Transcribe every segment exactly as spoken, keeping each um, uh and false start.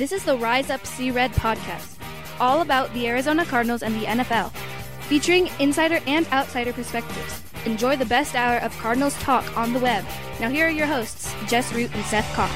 This is the Rise Up See Red podcast, all about the Arizona Cardinals and the N F L, featuring insider and outsider perspectives. Enjoy the best hour of Cardinals talk on the web. Now here are your hosts, Jess Root and Seth Cox.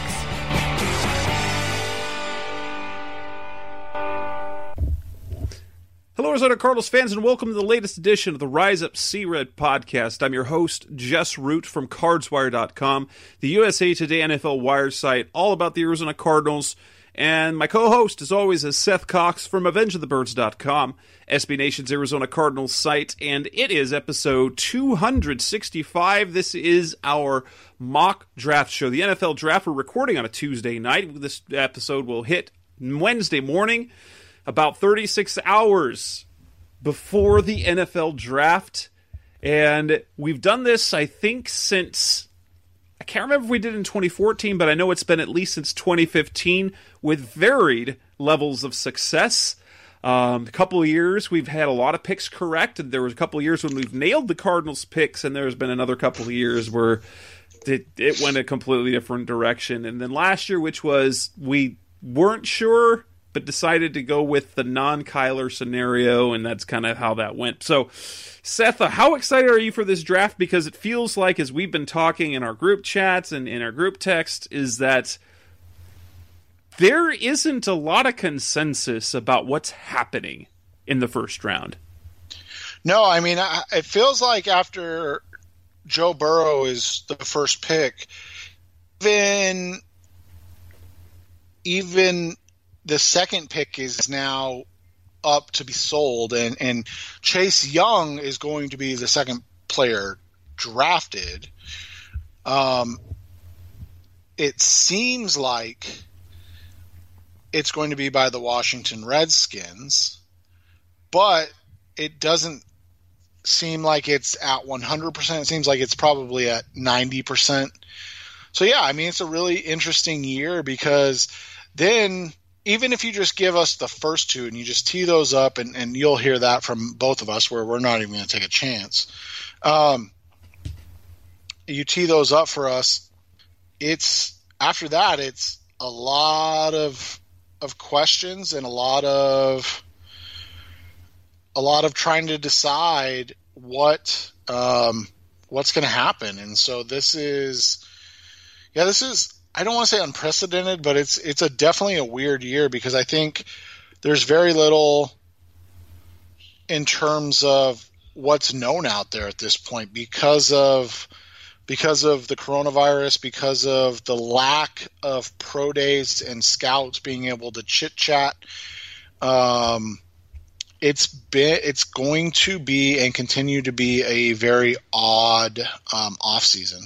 Hello, Arizona Cardinals fans, and welcome to the latest edition of the Rise Up See Red podcast. I'm your host, Jess Root from Cards Wire dot com, the U S A Today N F L Wire site, all about the Arizona Cardinals. And my co-host, as always, is Seth Cox from Avenge of the Birds dot com, S B Nation's Arizona Cardinals site, and it is episode two hundred sixty-five. This is our mock draft show. The N F L draft, we're recording on a Tuesday night. This episode will hit Wednesday morning, about thirty-six hours before the N F L draft. And we've done this, I think, since... I can't remember if we did in twenty fourteen, but I know it's been at least since twenty fifteen with varied levels of success. Um, a couple of years we've had a lot of picks correct, and there was a couple of years when we've nailed the Cardinals picks, and there's been another couple of years where it, it went a completely different direction. And then last year, which was we weren't sure, but decided to go with the non-Kyler scenario, and that's kind of how that went. So, Seth, uh, how excited are you for this draft? Because it feels like, as we've been talking in our group chats and in our group text, is that there isn't a lot of consensus about what's happening in the first round. No, I mean, it feels like after Joe Burrow is the first pick, even, even the second pick is now up to be sold, and, and Chase Young is going to be the second player drafted. Um, it seems like it's going to be by the Washington Redskins, but it doesn't seem like it's at one hundred percent. It seems like it's probably at ninety percent. So, yeah, I mean, it's a really interesting year because then – even if you just give us the first two and you just tee those up, and, and you'll hear that from both of us where we're not even going to take a chance. Um, you tee those up for us. It's after that, it's a lot of of questions and a lot of a lot of trying to decide what um, what's going to happen. And so this is, yeah, this is. I don't want to say unprecedented, but it's it's a definitely a weird year because I think there's very little in terms of what's known out there at this point because of because of the coronavirus, because of the lack of pro days and scouts being able to chit chat. Um, it's been it's going to be and continue to be a very odd um, off season.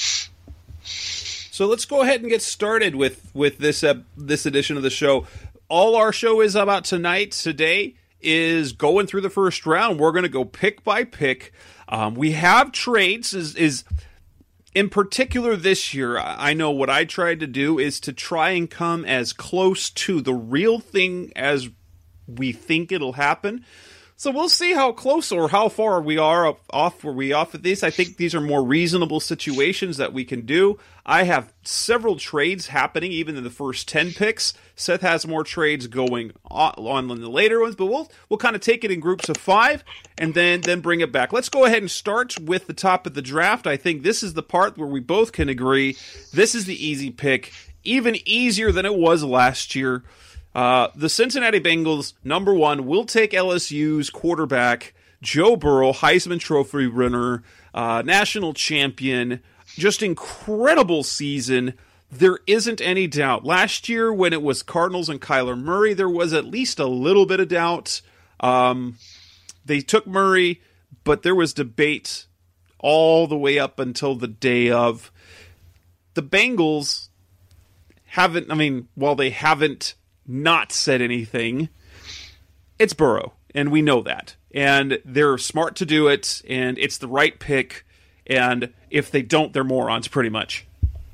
So let's go ahead and get started with, with this uh, this edition of the show. All our show is about tonight, today, is going through the first round. We're going to go pick by pick. Um, we have trades. Is, is in particular this year, I know what I tried to do is to try and come as close to the real thing as we think it'll happen. So we'll see how close or how far we are off were we off of these. I think these are more reasonable situations that we can do. I have several trades happening even in the first ten picks. Seth has more trades going on in the later ones, but we'll we'll kind of take it in groups of five and then then bring it back. Let's go ahead and start with the top of the draft. I think this is the part where we both can agree this is the easy pick, even easier than it was last year. Uh, the Cincinnati Bengals, number one, will take L S U's quarterback, Joe Burrow, Heisman Trophy winner, uh, national champion, just incredible season. There isn't any doubt. Last year, when it was Cardinals and Kyler Murray, there was at least a little bit of doubt. Um, they took Murray, but there was debate all the way up until the day of. The Bengals haven't, I mean, while they haven't not said anything, it's Burrow, and we know that. And they're smart to do it, and it's the right pick, and if they don't, they're morons, pretty much.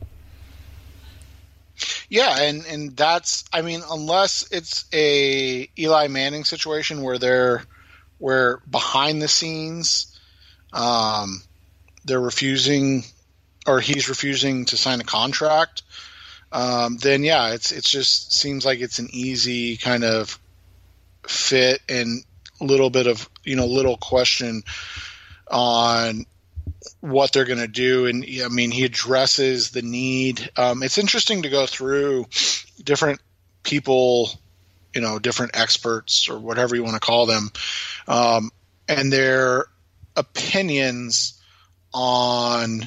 Yeah, and, and that's, I mean, unless it's a Eli Manning situation where they're, where behind the scenes, um, they're refusing, or he's refusing to sign a contract, um, then yeah, it's it's just seems like it's an easy kind of fit and little bit of, you know, little question on what they're going to do. And I mean, he addresses the need. Um, it's interesting to go through different people, you know, different experts or whatever you want to call them, um, and their opinions on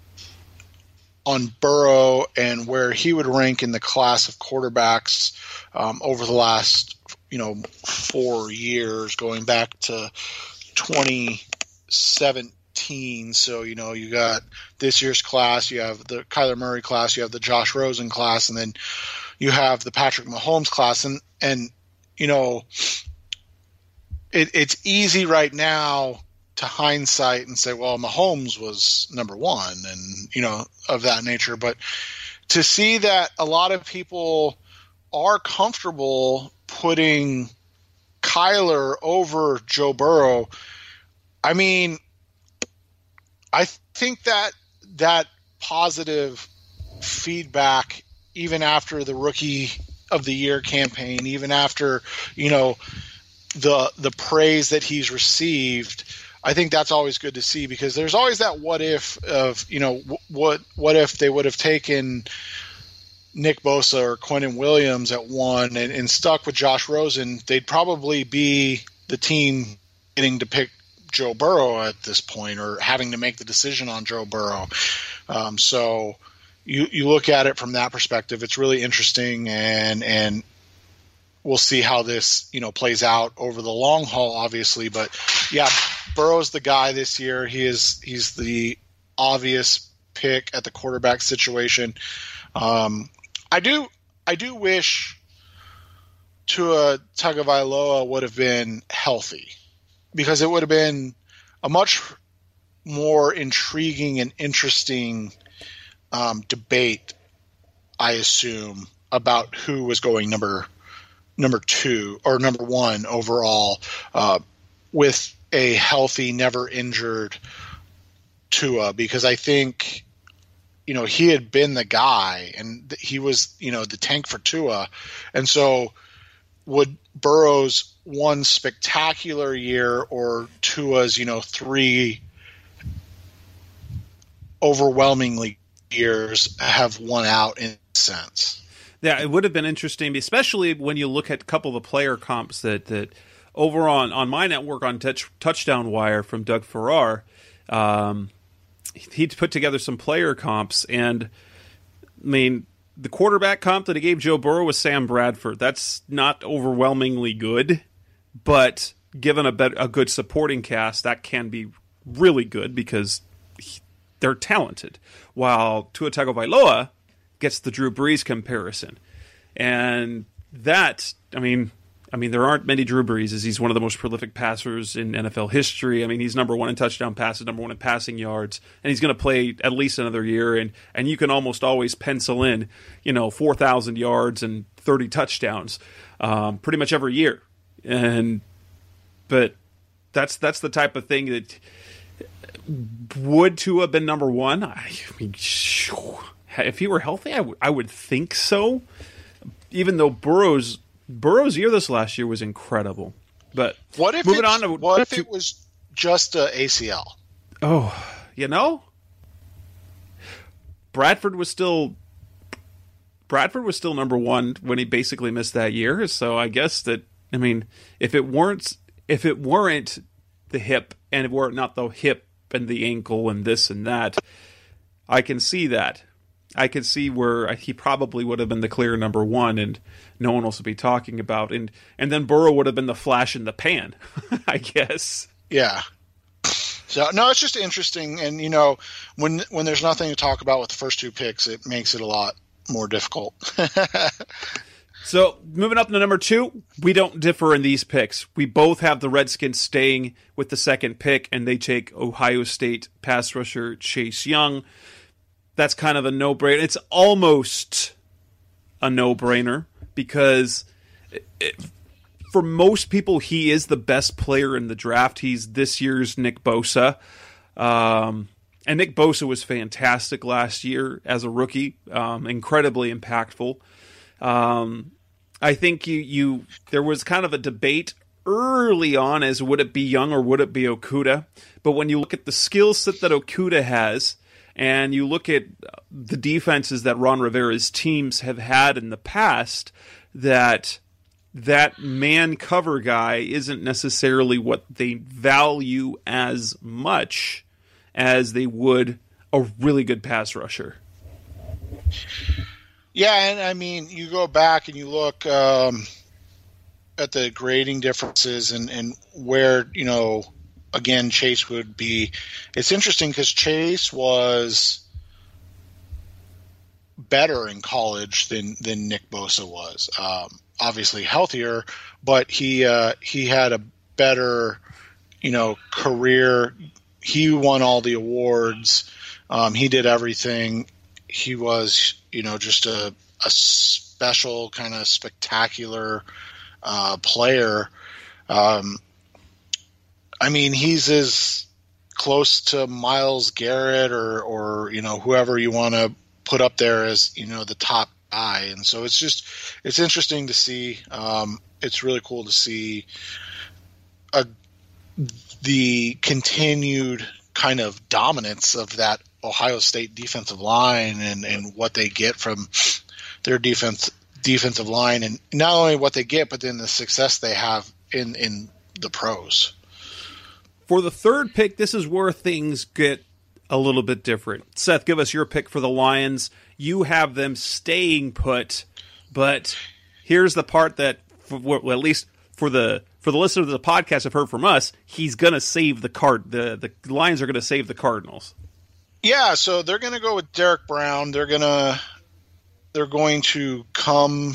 on Burrow and where he would rank in the class of quarterbacks um, over the last, you know, four years, going back to twenty seventeen. So, you know, you got this year's class, you have the Kyler Murray class, you have the Josh Rosen class, and then you have the Patrick Mahomes class. And, and you know, it, it's easy right now to hindsight and say, well, Mahomes was number one and, you know, of that nature. But to see that a lot of people are comfortable putting Kyler over Joe Burrow, I mean, I think that that positive feedback, even after the Rookie of the Year campaign, even after, you know, the the praise that he's received, I think that's always good to see, because there's always that what if of, you know, what what if they would have taken Nick Bosa or Quentin Williams at one and, and stuck with Josh Rosen, they'd probably be the team getting to pick Joe Burrow at this point, or having to make the decision on Joe Burrow. Um, so you you look at it from that perspective, it's really interesting, and and we'll see how this, you know, plays out over the long haul, obviously. But yeah, Burrow's the guy this year. He is he's the obvious pick at the quarterback situation. Um, I do I do wish Tua Tagovailoa would have been healthy, because it would have been a much more intriguing and interesting um, debate, I assume, about who was going number number two or number one overall uh, with a healthy, never injured Tua, because I think, you know, he had been the guy and he was, you know, the tank for Tua. And so would Burrow's one spectacular year or Tua's, you know, three overwhelmingly years have won out in a sense? Yeah, it would have been interesting, especially when you look at a couple of the player comps that, that over on, on my network on touch, Touchdown Wire from Doug Farrar, um, he'd put together some player comps, and I mean, the quarterback comp that he gave Joe Burrow was Sam Bradford. That's not overwhelmingly good, but given a, bet, a good supporting cast, that can be really good because he, they're talented. While Tua Tagovailoa gets the Drew Brees comparison, and that, I mean, I mean, there aren't many Drew Breeses. He's one of the most prolific passers in N F L history. I mean, he's number one in touchdown passes, number one in passing yards, and he's going to play at least another year. And, and you can almost always pencil in, you know, four thousand yards and thirty touchdowns um, pretty much every year. And but that's that's the type of thing that would to have been number one. I mean, if he were healthy, I, w- I would think so. Even though Burrow's Burrow's year this last year was incredible. But what if moving it's, on to, what if to, it was just a A C L? Oh, you know, Bradford was still Bradford was still number one when he basically missed that year. So I guess that, I mean, if it weren't if it weren't the hip, and it weren't not the hip and the ankle and this and that, I can see that. I could see where he probably would have been the clear number one, and no one else would be talking about. And and then Burrow would have been the flash in the pan, I guess. Yeah. So no, it's just interesting, and you know, when when there's nothing to talk about with the first two picks, it makes it a lot more difficult. So moving up to number two, we don't differ in these picks. We both have the Redskins staying with the second pick, and they take Ohio State pass rusher Chase Young. That's kind of a no-brainer. It's almost a no-brainer because it, for most people, he is the best player in the draft. He's this year's Nick Bosa. Um, and Nick Bosa was fantastic last year as a rookie, um, incredibly impactful. Um, I think you, you there was kind of a debate early on as would it be Young or would it be Okudah? But when you look at the skill set that Okudah has, and you look at the defenses that Ron Rivera's teams have had in the past, that that man cover guy isn't necessarily what they value as much as they would a really good pass rusher. Yeah, and I mean, you go back and you look um, at the grading differences and, and where, you know, again, Chase would be. It's interesting because Chase was better in college than, than Nick Bosa was. Um, obviously healthier, but he uh, he had a better, you know, career. He won all the awards. Um, he did everything. He was, you know, just a, a special kind of spectacular uh, player. Um, I mean, he's as close to Myles Garrett or, or you know, whoever you want to put up there as, you know, the top guy. And so it's just, it's interesting to see. Um, it's really cool to see a, the continued kind of dominance of that Ohio State defensive line and, and what they get from their defense defensive line, and not only what they get, but then the success they have in, in the pros. For the third pick, this is where things get a little bit different. Seth, give us your pick for the Lions. You have them staying put, but here's the part that, well, at least for the for the listeners of the podcast have heard from us, he's going to save the card. The the Lions are going to save the Cardinals. Yeah, so they're going to go with Derek Brown. They're going to they're going to come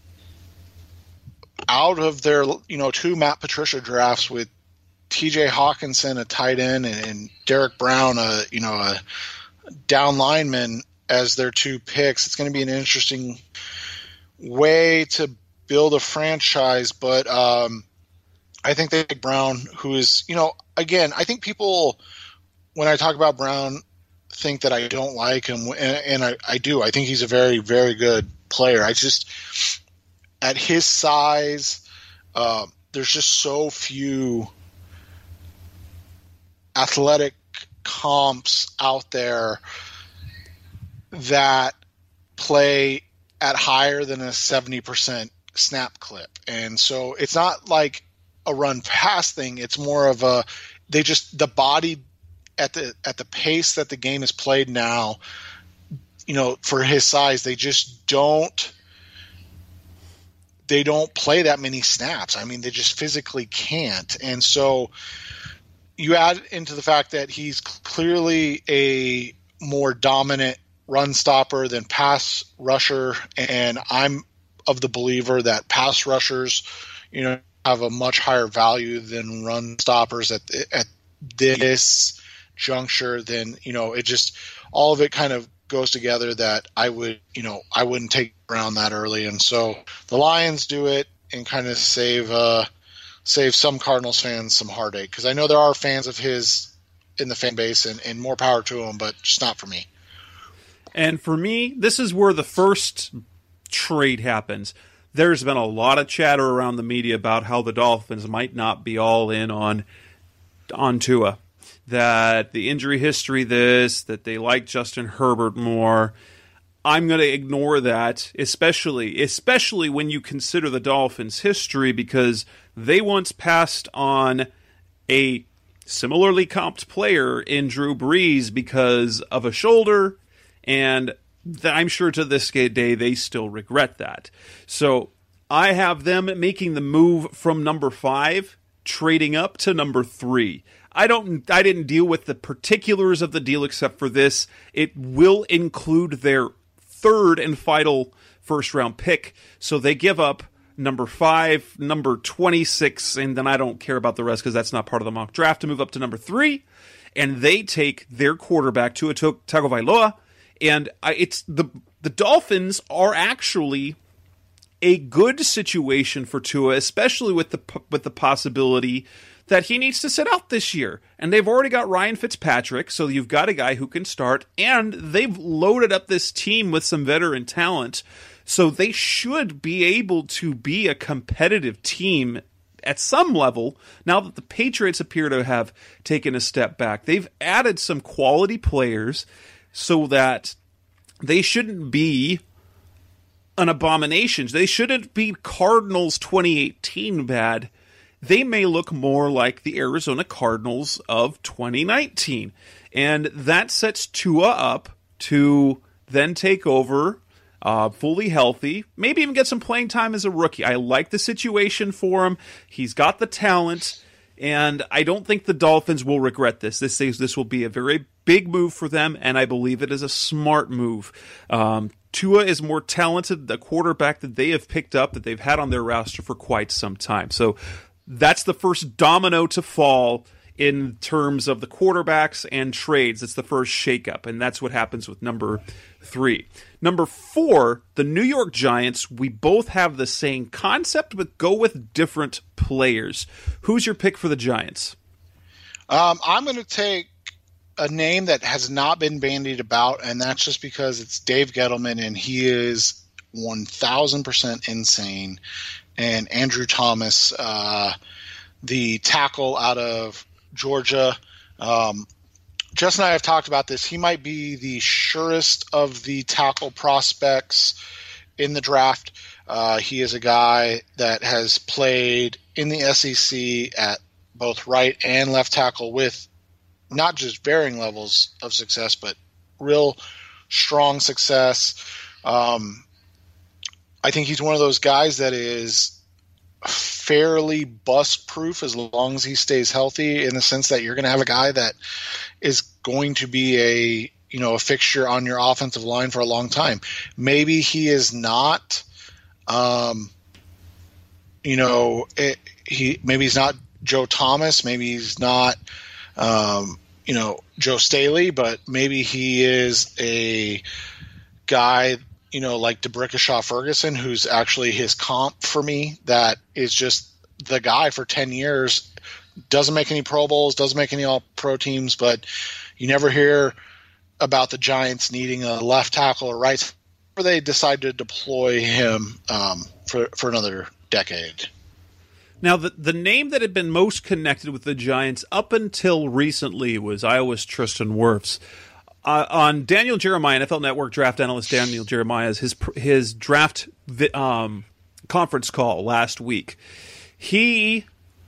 out of their, you know, two Matt Patricia drafts with T J Hawkinson, a tight end, and, and Derek Brown, a you know a down lineman, as their two picks. It's going to be an interesting way to build a franchise, but um, I think that Brown, who is, you know, again, I think people, when I talk about Brown, think that I don't like him, and, and I, I do. I think he's a very, very good player. I just, at his size, uh, there's just so few athletic comps out there that play at higher than a seventy percent snap clip. And so it's not like a run pass thing. It's more of a, they just, the body at the, at the pace that the game is played now, you know, for his size, they just don't, they don't play that many snaps. I mean, they just physically can't. And so you add into the fact that he's clearly a more dominant run stopper than pass rusher, and I'm of the believer that pass rushers, you know, have a much higher value than run stoppers at at this juncture. Then, you know, it just, all of it kind of goes together that I would, you know, I wouldn't take around that early. And so the Lions do it and kind of save uh save some Cardinals fans some heartache, because I know there are fans of his in the fan base, and, and more power to them, but just not for me. And for me, this is where the first trade happens. There's been a lot of chatter around the media about how the Dolphins might not be all in on on Tua, that the injury history this, that they like Justin Herbert more. I'm going to ignore that, especially especially when you consider the Dolphins' history, because they once passed on a similarly comped player in Drew Brees because of a shoulder, and th- I'm sure to this day they still regret that. So I have them making the move from number five, trading up to number three. I don't. I didn't deal with the particulars of the deal except for this. It will include their third and final first-round pick, so they give up number five, number twenty-six, and then I don't care about the rest because that's not part of the mock draft, to move up to number three, and they take their quarterback, Tua Tagovailoa, and I, it's the the Dolphins are actually a good situation for Tua, especially with the with the possibility that he needs to sit out this year. And they've already got Ryan Fitzpatrick, so you've got a guy who can start, and they've loaded up this team with some veteran talent, so they should be able to be a competitive team at some level now that the Patriots appear to have taken a step back. They've added some quality players so that they shouldn't be an abomination. They shouldn't be Cardinals twenty eighteen bad. They may look more like the Arizona Cardinals of twenty nineteen. And that sets Tua up to then take over uh, fully healthy, maybe even get some playing time as a rookie. I like the situation for him. He's got the talent, and I don't think the Dolphins will regret this. This says this will be a very big move for them, and I believe it is a smart move. Um, Tua is more talented, the quarterback that they have picked up, that they've had on their roster for quite some time. So that's the first domino to fall in terms of the quarterbacks and trades. It's the first shakeup, and that's what happens with number three. Number four, the New York Giants. We both have the same concept, but go with different players. Who's your pick for the Giants? Um, I'm going to take a name that has not been bandied about, and that's just because it's Dave Gettleman, and he is one thousand percent insane. And Andrew Thomas, uh, the tackle out of Georgia. Um, Jess and I have talked about this. He might be the surest of the tackle prospects in the draft. Uh, he is a guy that has played in the S E C at both right and left tackle with not just varying levels of success, but real strong success. Um, I think he's one of those guys that is fairly bust proof as long as he stays healthy, in the sense that you're going to have a guy that is going to be a, you know, a fixture on your offensive line for a long time. Maybe he is not, um, you know, it, he, maybe he's not Joe Thomas. Maybe he's not, um, you know, Joe Staley, but maybe he is a guy, you know, like DeBrickashaw Ferguson, who's actually his comp for me, that is just the guy for ten years, doesn't make any Pro Bowls, doesn't make any All-Pro teams, but you never hear about the Giants needing a left tackle or right, or they decide to deploy him um, for, for another decade. Now, the, the name that had been most connected with the Giants up until recently was Iowa's Tristan Wirfs. Uh, on Daniel Jeremiah, N F L Network draft analyst Daniel Jeremiah's his his draft um, conference call last week, he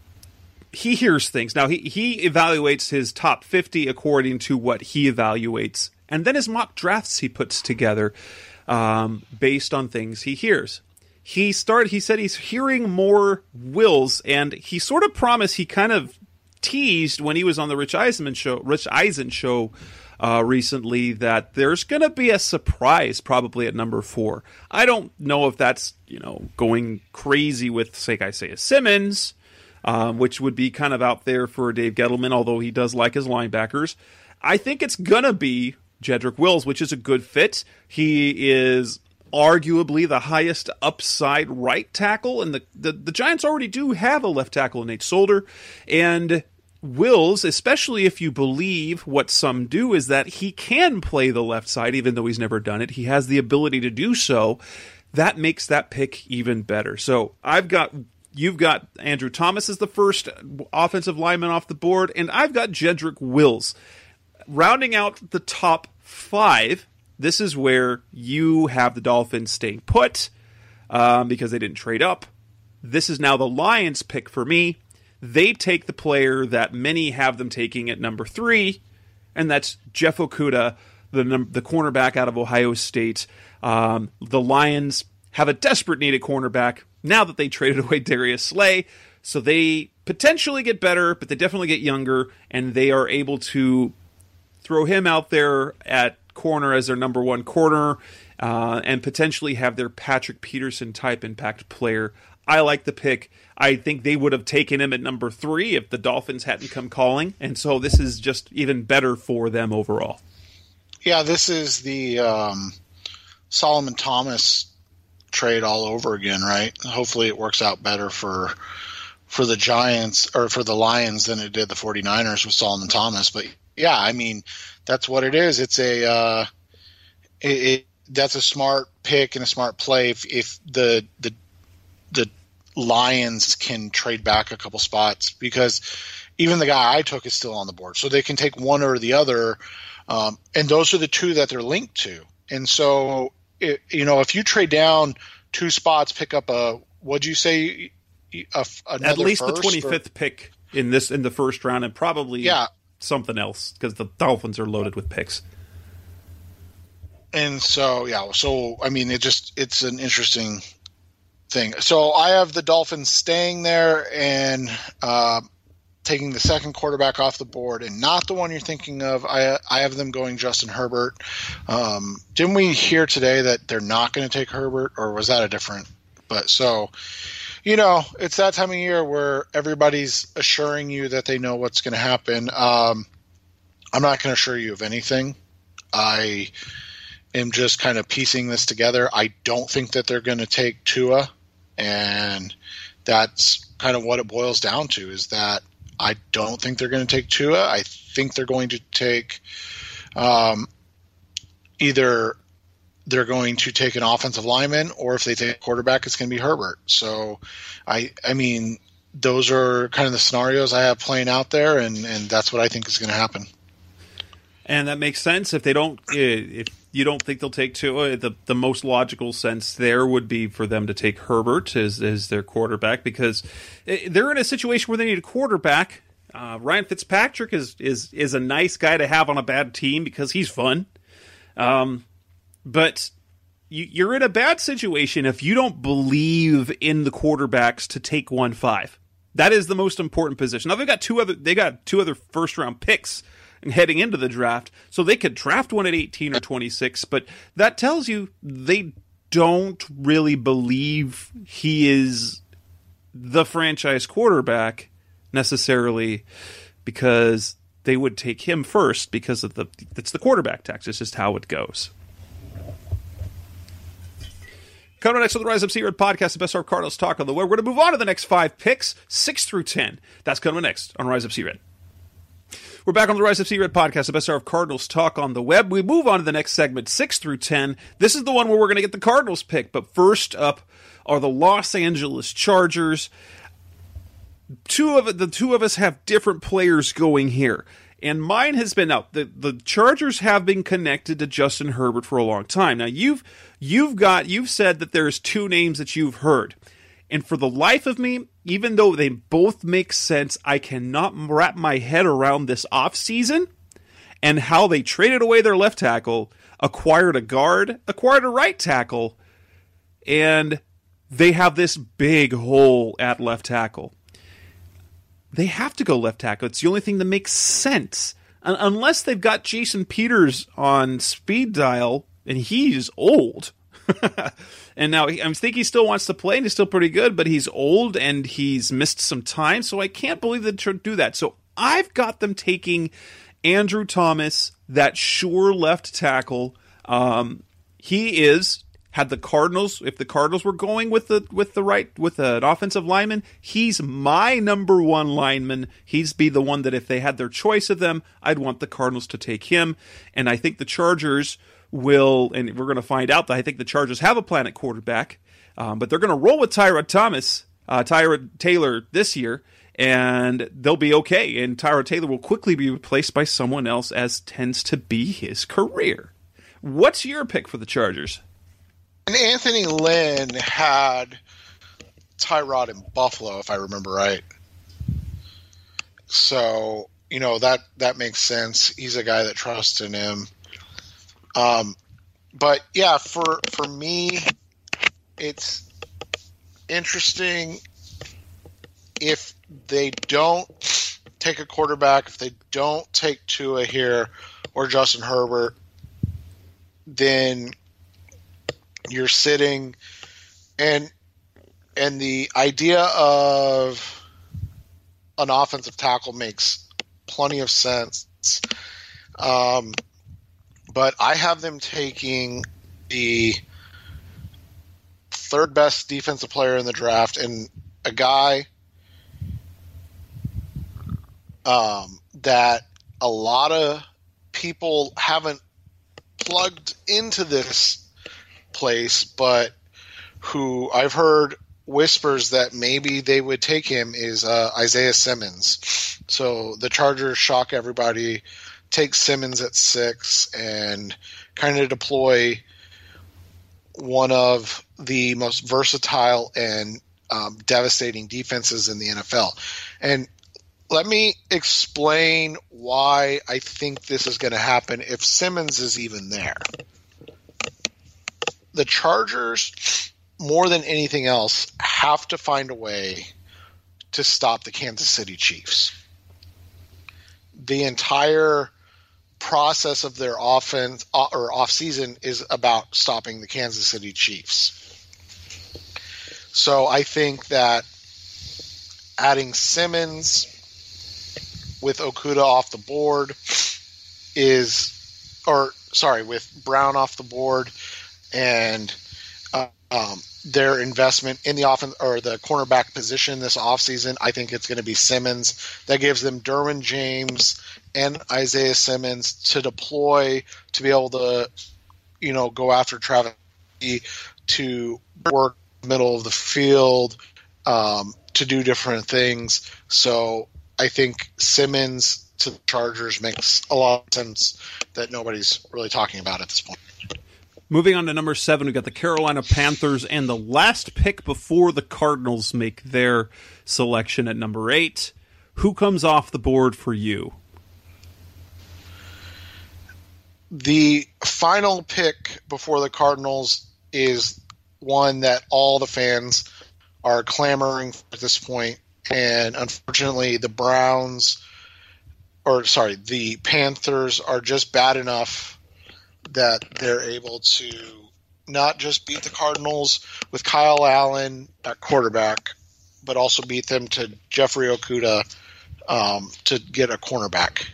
he hears things. Now he he evaluates his top fifty according to what he evaluates, and then his mock drafts he puts together um, based on things he hears. He started. He said he's hearing more Wills, and he sort of promised. He kind of teased when he was on the Rich Eisen show. Rich Eisen show. Uh, recently, that there's going to be a surprise probably at number four. I don't know if that's, you know, going crazy with, say, Isaiah Simmons, um, which would be kind of out there for Dave Gettleman, although he does like his linebackers. I think it's going to be Jedrick Wills, which is a good fit. He is arguably the highest upside right tackle, and the, the, the Giants already do have a left tackle in Nate Solder, and Wills, especially if you believe what some do, is that he can play the left side, even though he's never done it. He has the ability to do so. That makes that pick even better. So I've got, you've got Andrew Thomas as the first offensive lineman off the board, and I've got Jedrick Wills. Rounding out the top five, this is where you have the Dolphins staying put um, because they didn't trade up. This is now the Lions' pick for me. They take the player that many have them taking at number three, and that's Jeff Okudah, the the cornerback out of Ohio State. Um, the Lions have a desperate need at cornerback now that they traded away Darius Slay, so they potentially get better, but they definitely get younger, and they are able to throw him out there at corner as their number one corner, uh, and potentially have their Patrick Peterson type impact player. I like the pick. I think they would have taken him at number three if the Dolphins hadn't come calling, and so this is just even better for them overall. Yeah, this is the um, Solomon Thomas trade all over again, right? Hopefully it works out better for for the Giants or for the Lions than it did the 49ers with Solomon Thomas. But yeah, I mean, that's what it is. It's a uh, it, it that's a smart pick and a smart play if, if the the the Lions can trade back a couple spots, because even the guy I took is still on the board, so they can take one or the other, um, and those are the two that they're linked to. And so, it, you know, if you trade down two spots, pick up a what'd you say? A, At least the first, twenty-fifth or? pick in this in the first round, and probably yeah. something else, because the Dolphins are loaded with picks. And so, yeah, so I mean, it just it's an interesting thing. So I have the Dolphins staying there and uh, taking the second quarterback off the board, and not the one you're thinking of. I I have them going Justin Herbert. Um, didn't we hear today that they're not going to take Herbert, or was that a different? But so. You know, it's that time of year where everybody's assuring you that they know what's going to happen. Um, I'm not going to assure you of anything. I am just kind of piecing this together. I don't think that they're going to take Tua, and that's kind of what it boils down to, is that I don't think they're going to take Tua. I think they're going to take um, either – they're going to take an offensive lineman, or if they take a quarterback, it's going to be Herbert. So, I I mean, those are kind of the scenarios I have playing out there, and, and that's what I think is going to happen. And that makes sense. If they don't, if you don't think they'll take Tua, the the most logical sense there would be for them to take Herbert as as their quarterback, because they're in a situation where they need a quarterback. Uh, Ryan Fitzpatrick is is is a nice guy to have on a bad team because he's fun. Um. But you, you're in a bad situation if you don't believe in the quarterbacks to take one five. That is the most important position. Now they got two other they got two other first round picks heading into the draft, so they could draft one at eighteen or twenty-six. But that tells you they don't really believe he is the franchise quarterback necessarily, because they would take him first because of the it's the quarterback tax. It's just how it goes. Coming next on the Rise Up C-Red podcast, the best of Cardinals talk on the web. We're going to move on to the next five picks, six through ten. That's coming next on Rise Up C-Red. We're back on the Rise Up C-Red podcast, the best of Cardinals talk on the web. We move on to the next segment, six through ten. This is the one where we're going to get the Cardinals pick. But first up are the Los Angeles Chargers. Two of the two of us have different players going here. And mine has been out. The the Chargers have been connected to Justin Herbert for a long time. Now you've you've got you've said that there's two names that you've heard. And for the life of me, even though they both make sense, I cannot wrap my head around this offseason and how they traded away their left tackle, acquired a guard, acquired a right tackle, and they have this big hole at left tackle. They have to go left tackle. It's the only thing that makes sense. Unless they've got Jason Peters on speed dial, and he's old. And now I think he still wants to play, and he's still pretty good, but he's old, and he's missed some time, so I can't believe they should do that. So I've got them taking Andrew Thomas, that sure left tackle. Um, he is... Had the Cardinals, if the Cardinals were going with the with the right with an offensive lineman, he's my number one lineman. He's be the one that if they had their choice of them, I'd want the Cardinals to take him. And I think the Chargers will, and we're going to find out that I think the Chargers have a plan at quarterback, um, but they're going to roll with Tyrod Thomas, uh, Tyrod Taylor this year, and they'll be okay. And Tyrod Taylor will quickly be replaced by someone else, as tends to be his career. What's your pick for the Chargers? And Anthony Lynn had Tyrod in Buffalo, if I remember right. So, you know, that, that makes sense. He's a guy that trusts in him. Um, but, yeah, for for me, it's interesting if they don't take a quarterback, if they don't take Tua here or Justin Herbert, then – you're sitting, and and the idea of an offensive tackle makes plenty of sense. Um, but I have them taking the third best defensive player in the draft, and a guy um, that a lot of people haven't plugged into this place, but who I've heard whispers that maybe they would take him is uh, Isaiah Simmons. So the Chargers shock everybody, take Simmons at six, and kind of deploy one of the most versatile and um, devastating defenses in the N F L. And let me explain why I think this is going to happen if Simmons is even there. The Chargers, more than anything else, have to find a way to stop the Kansas City Chiefs. The entire process of their offense or off season is about stopping the Kansas City Chiefs. So I think that adding Simmons with Okudah off the board is, or sorry, with Brown off the board and uh, um, their investment in the offense or the cornerback position this offseason, I think it's going to be Simmons. That gives them Derwin James and Isaiah Simmons to deploy to be able to, you know, go after Travis to work middle of the field, um, to do different things. So I think Simmons to the Chargers makes a lot of sense that nobody's really talking about at this point. Moving on to number seven, we've got the Carolina Panthers, and the last pick before the Cardinals make their selection at number eight. Who comes off the board for you? The final pick before the Cardinals is one that all the fans are clamoring for at this point, and unfortunately the Browns, or sorry, the Panthers are just bad enough that they're able to not just beat the Cardinals with Kyle Allen at quarterback, but also beat them to Jeffrey Okudah um, to get a cornerback.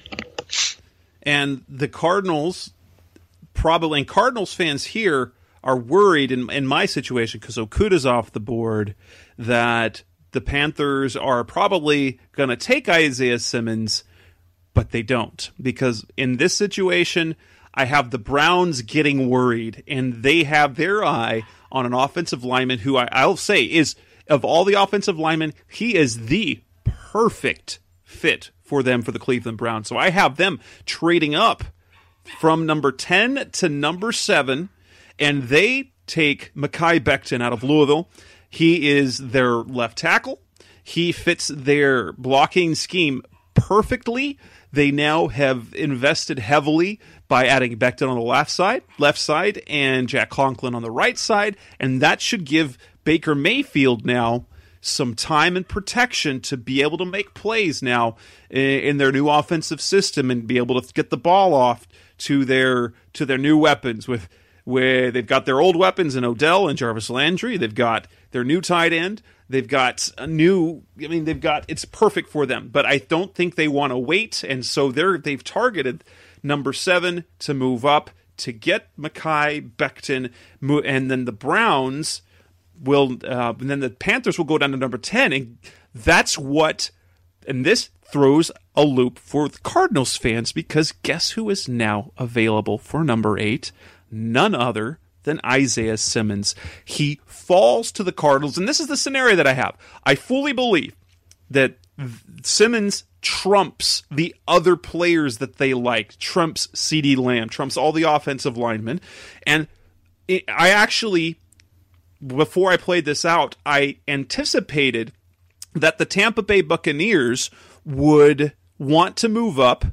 And the Cardinals, probably, and Cardinals fans here are worried in, in my situation, because Okudah's off the board, that the Panthers are probably going to take Isaiah Simmons, but they don't. Because in this situation, I have the Browns getting worried, and they have their eye on an offensive lineman who I, I'll say is, of all the offensive linemen, he is the perfect fit for them for the Cleveland Browns. So I have them trading up from number ten to number seven, and they take Mekhi Becton out of Louisville. He is their left tackle. He fits their blocking scheme perfectly. They now have invested heavily by adding Becton on the left side, left side, and Jack Conklin on the right side, and that should give Baker Mayfield now some time and protection to be able to make plays now in their new offensive system and be able to get the ball off to their to their new weapons. With where they've got their old weapons in Odell and Jarvis Landry, they've got their new tight end. They've got a new, I mean, they've got, it's perfect for them, but I don't think they want to wait, and so they're, they've targeted number seven to move up to get Mekhi Becton, and then the Browns will, uh, and then the Panthers will go down to number ten, and that's what, and this throws a loop for the Cardinals fans, because guess who is now available for number eight? None other than Isaiah Simmons. He falls to the Cardinals, and this is the scenario that I have. I fully believe that Simmons trumps the other players that they like, trumps CeeDee Lamb, trumps all the offensive linemen, and it, I actually, before I played this out, I anticipated that the Tampa Bay Buccaneers would want to move up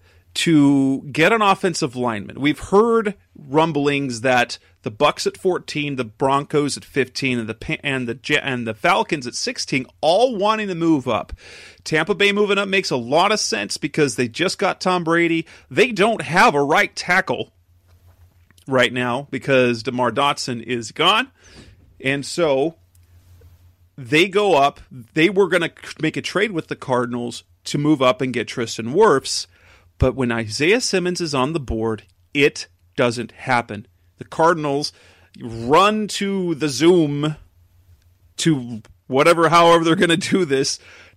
to get an offensive lineman. We've heard rumblings that the Bucs at fourteen, the Broncos at fifteen, and the and the and the Falcons at sixteen, all wanting to move up. Tampa Bay moving up makes a lot of sense because they just got Tom Brady. They don't have a right tackle right now because DeMar Dotson is gone, and so they go up. They were going to make a trade with the Cardinals to move up and get Tristan Wirfs. But when Isaiah Simmons is on the board, it doesn't happen. The Cardinals run to the Zoom, to whatever, however they're going to do this,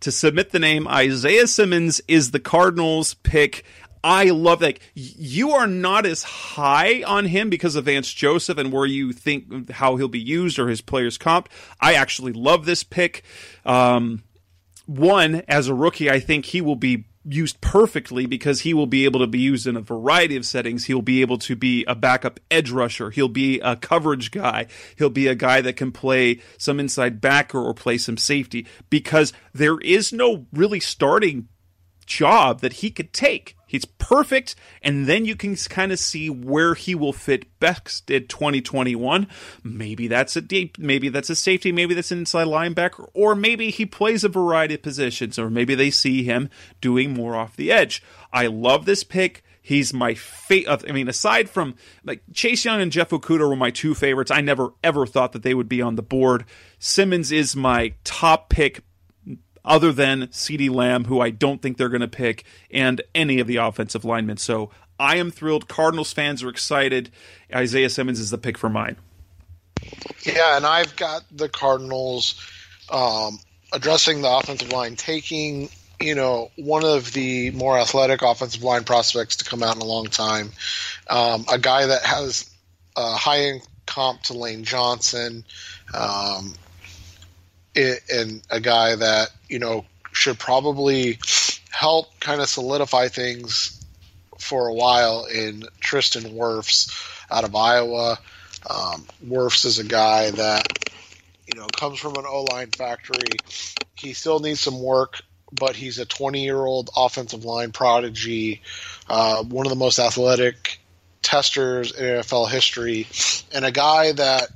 to submit the name Isaiah Simmons is the Cardinals' pick. I love that. You are not as high on him because of Vance Joseph and where you think how he'll be used or his players comped. I actually love this pick. Um, one, as a rookie, I think he will be used perfectly because he will be able to be used in a variety of settings. He'll be able to be a backup edge rusher. He'll be a coverage guy. He'll be a guy that can play some inside backer or play some safety because there is no really starting job that he could take. He's perfect, and then you can kind of see where he will fit best in twenty twenty-one. Maybe that's a deep, maybe that's a safety, maybe that's an inside linebacker, or maybe he plays a variety of positions, or maybe they see him doing more off the edge. I love this pick. He's my favorite. I mean, aside from like Chase Young and Jeff Okudah were my two favorites. I never ever thought that they would be on the board. Simmons is my top pick, other than CeeDee Lamb, who I don't think they're going to pick, and any of the offensive linemen. So I am thrilled. Cardinals fans are excited. Isaiah Simmons is the pick for mine. Yeah, and I've got the Cardinals um, addressing the offensive line, taking, you know, one of the more athletic offensive line prospects to come out in a long time, um, a guy that has a high-end comp to Lane Johnson, um, it, and a guy that, you know, should probably help kind of solidify things for a while in Tristan Wirfs out of Iowa. Um, Wirfs is a guy that, you know, comes from an O-line factory. He still needs some work, but he's a twenty-year-old offensive line prodigy, uh, one of the most athletic testers in N F L history, and a guy that,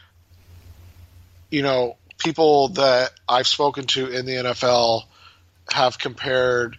you know, people that I've spoken to in the N F L have compared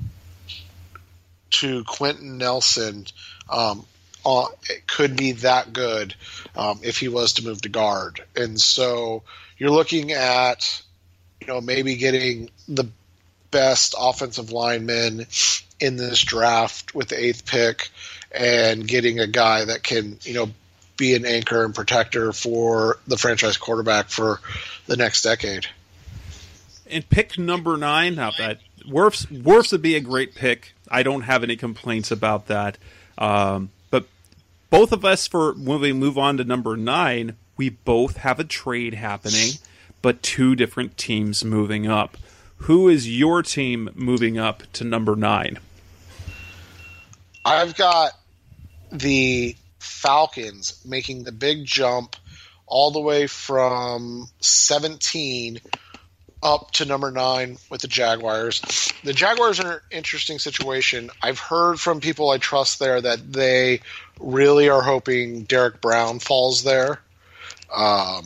to Quentin Nelson. Um, uh, it could be that good um, if he was to move to guard. And so you're looking at, you know, maybe getting the best offensive lineman in this draft with the eighth pick and getting a guy that can, you know, be an anchor and protector for the franchise quarterback for the next decade. And pick number nine, now that Wirfs, Wirfs would be a great pick. I don't have any complaints about that. Um, but both of us, for when we move on to number nine, we both have a trade happening, but two different teams moving up. Who is your team moving up to number nine? I've got the Falcons making the big jump all the way from seventeen up to number nine with the Jaguars. The Jaguars are in an interesting situation. I've heard from people I trust there that they really are hoping Derek Brown falls there. Um,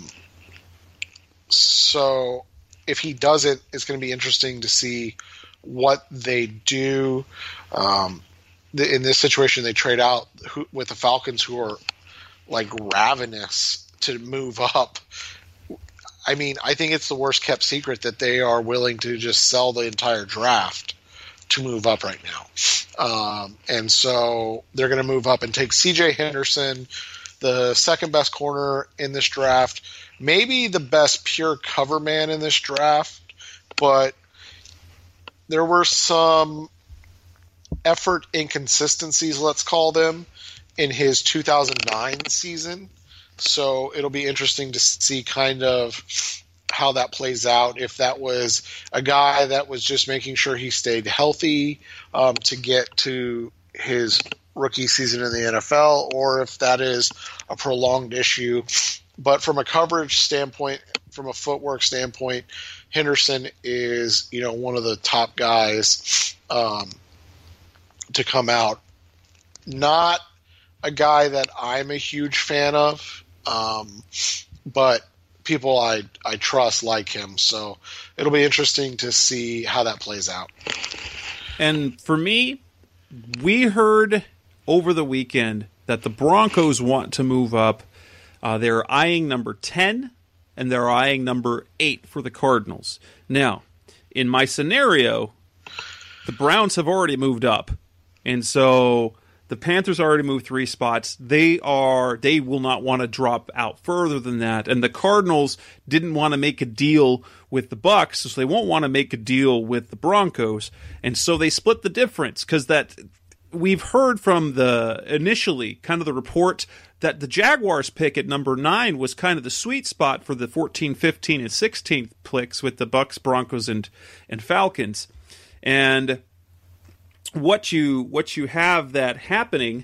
so if he doesn't, it's going to be interesting to see what they do. Um, in this situation, they trade out who, with the Falcons, who are like ravenous to move up. I mean, I think it's the worst kept secret that they are willing to just sell the entire draft to move up right now. Um, and so they're going to move up and take C J Henderson, the second best corner in this draft, maybe the best pure cover man in this draft, but there were some effort inconsistencies, let's call them, in his two thousand nine season. So it'll be interesting to see kind of how that plays out, if that was a guy that was just making sure he stayed healthy um, to get to his rookie season in the N F L, or if that is a prolonged issue. But from a coverage standpoint, from a footwork standpoint, Henderson is, you know, one of the top guys um, to come out. Not a guy that I'm a huge fan of, um, but people I, I trust like him. So it'll be interesting to see how that plays out. And for me, we heard over the weekend that the Broncos want to move up. Uh, they're eyeing number ten, and they're eyeing number eight for the Cardinals. Now, in my scenario, the Browns have already moved up. And so The Panthers already moved three spots. They are they will not want to drop out further than that. And the Cardinals didn't want to make a deal with the Bucs, so they won't want to make a deal with the Broncos. And so they split the difference, because that we've heard from the initially kind of the report that the Jaguars pick at number nine was kind of the sweet spot for the fourteen, fifteen, and sixteenth picks with the Bucs, Broncos, and and Falcons. And what you what you have that happening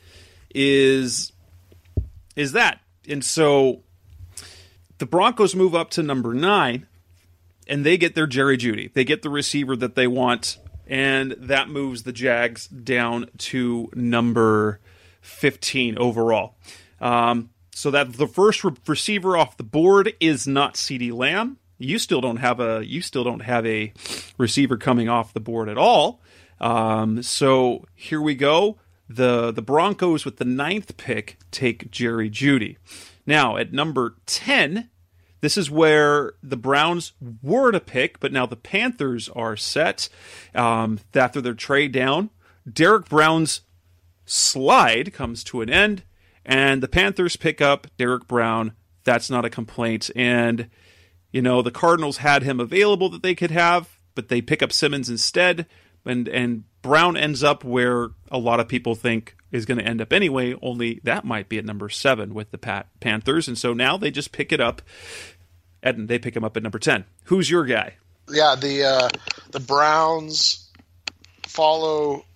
is is that. And so the Broncos move up to number nine, and they get their Jerry Jeudy. They get the receiver that they want, and that moves the Jags down to number fifteen overall. Um, so that the first re- receiver off the board is not CeeDee Lamb. You still don't have a you still don't have a receiver coming off the board at all. Um, so here we go. The the Broncos with the ninth pick take Jerry Jeudy. Now at number ten, this is where the Browns were to pick, but now the Panthers are set um, after their trade down. Derek Brown's slide comes to an end, and the Panthers pick up Derek Brown. That's not a complaint. And, you know, the Cardinals had him available that they could have, but they pick up Simmons instead. And and Brown ends up where a lot of people think is going to end up anyway, only that might be at number seven with the Pat Panthers. And so now they just pick it up, and they pick him up at number ten. Who's your guy? Yeah, the uh, the Browns follow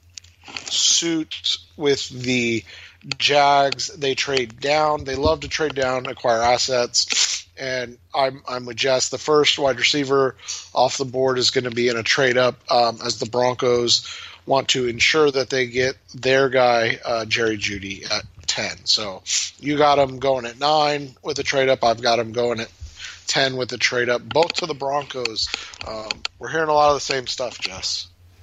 suit with the Jags. They trade down. They love to trade down, acquire assets. And I'm I'm with Jess. The first wide receiver off the board is going to be in a trade up, um, as the Broncos want to ensure that they get their guy, uh, Jerry Jeudy, at ten. So you got him going at nine with a trade up. I've got him going at ten with a trade up, both to the Broncos. Um, we're hearing a lot of the same stuff, Jess.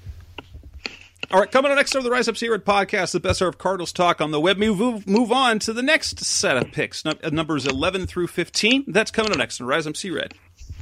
All right, coming up next on the Rise Up See Red podcast, the best of Cardinals talk on the web. Move, move on to the next set of picks, numbers eleven through fifteen. That's coming up next on Rise Up See Red.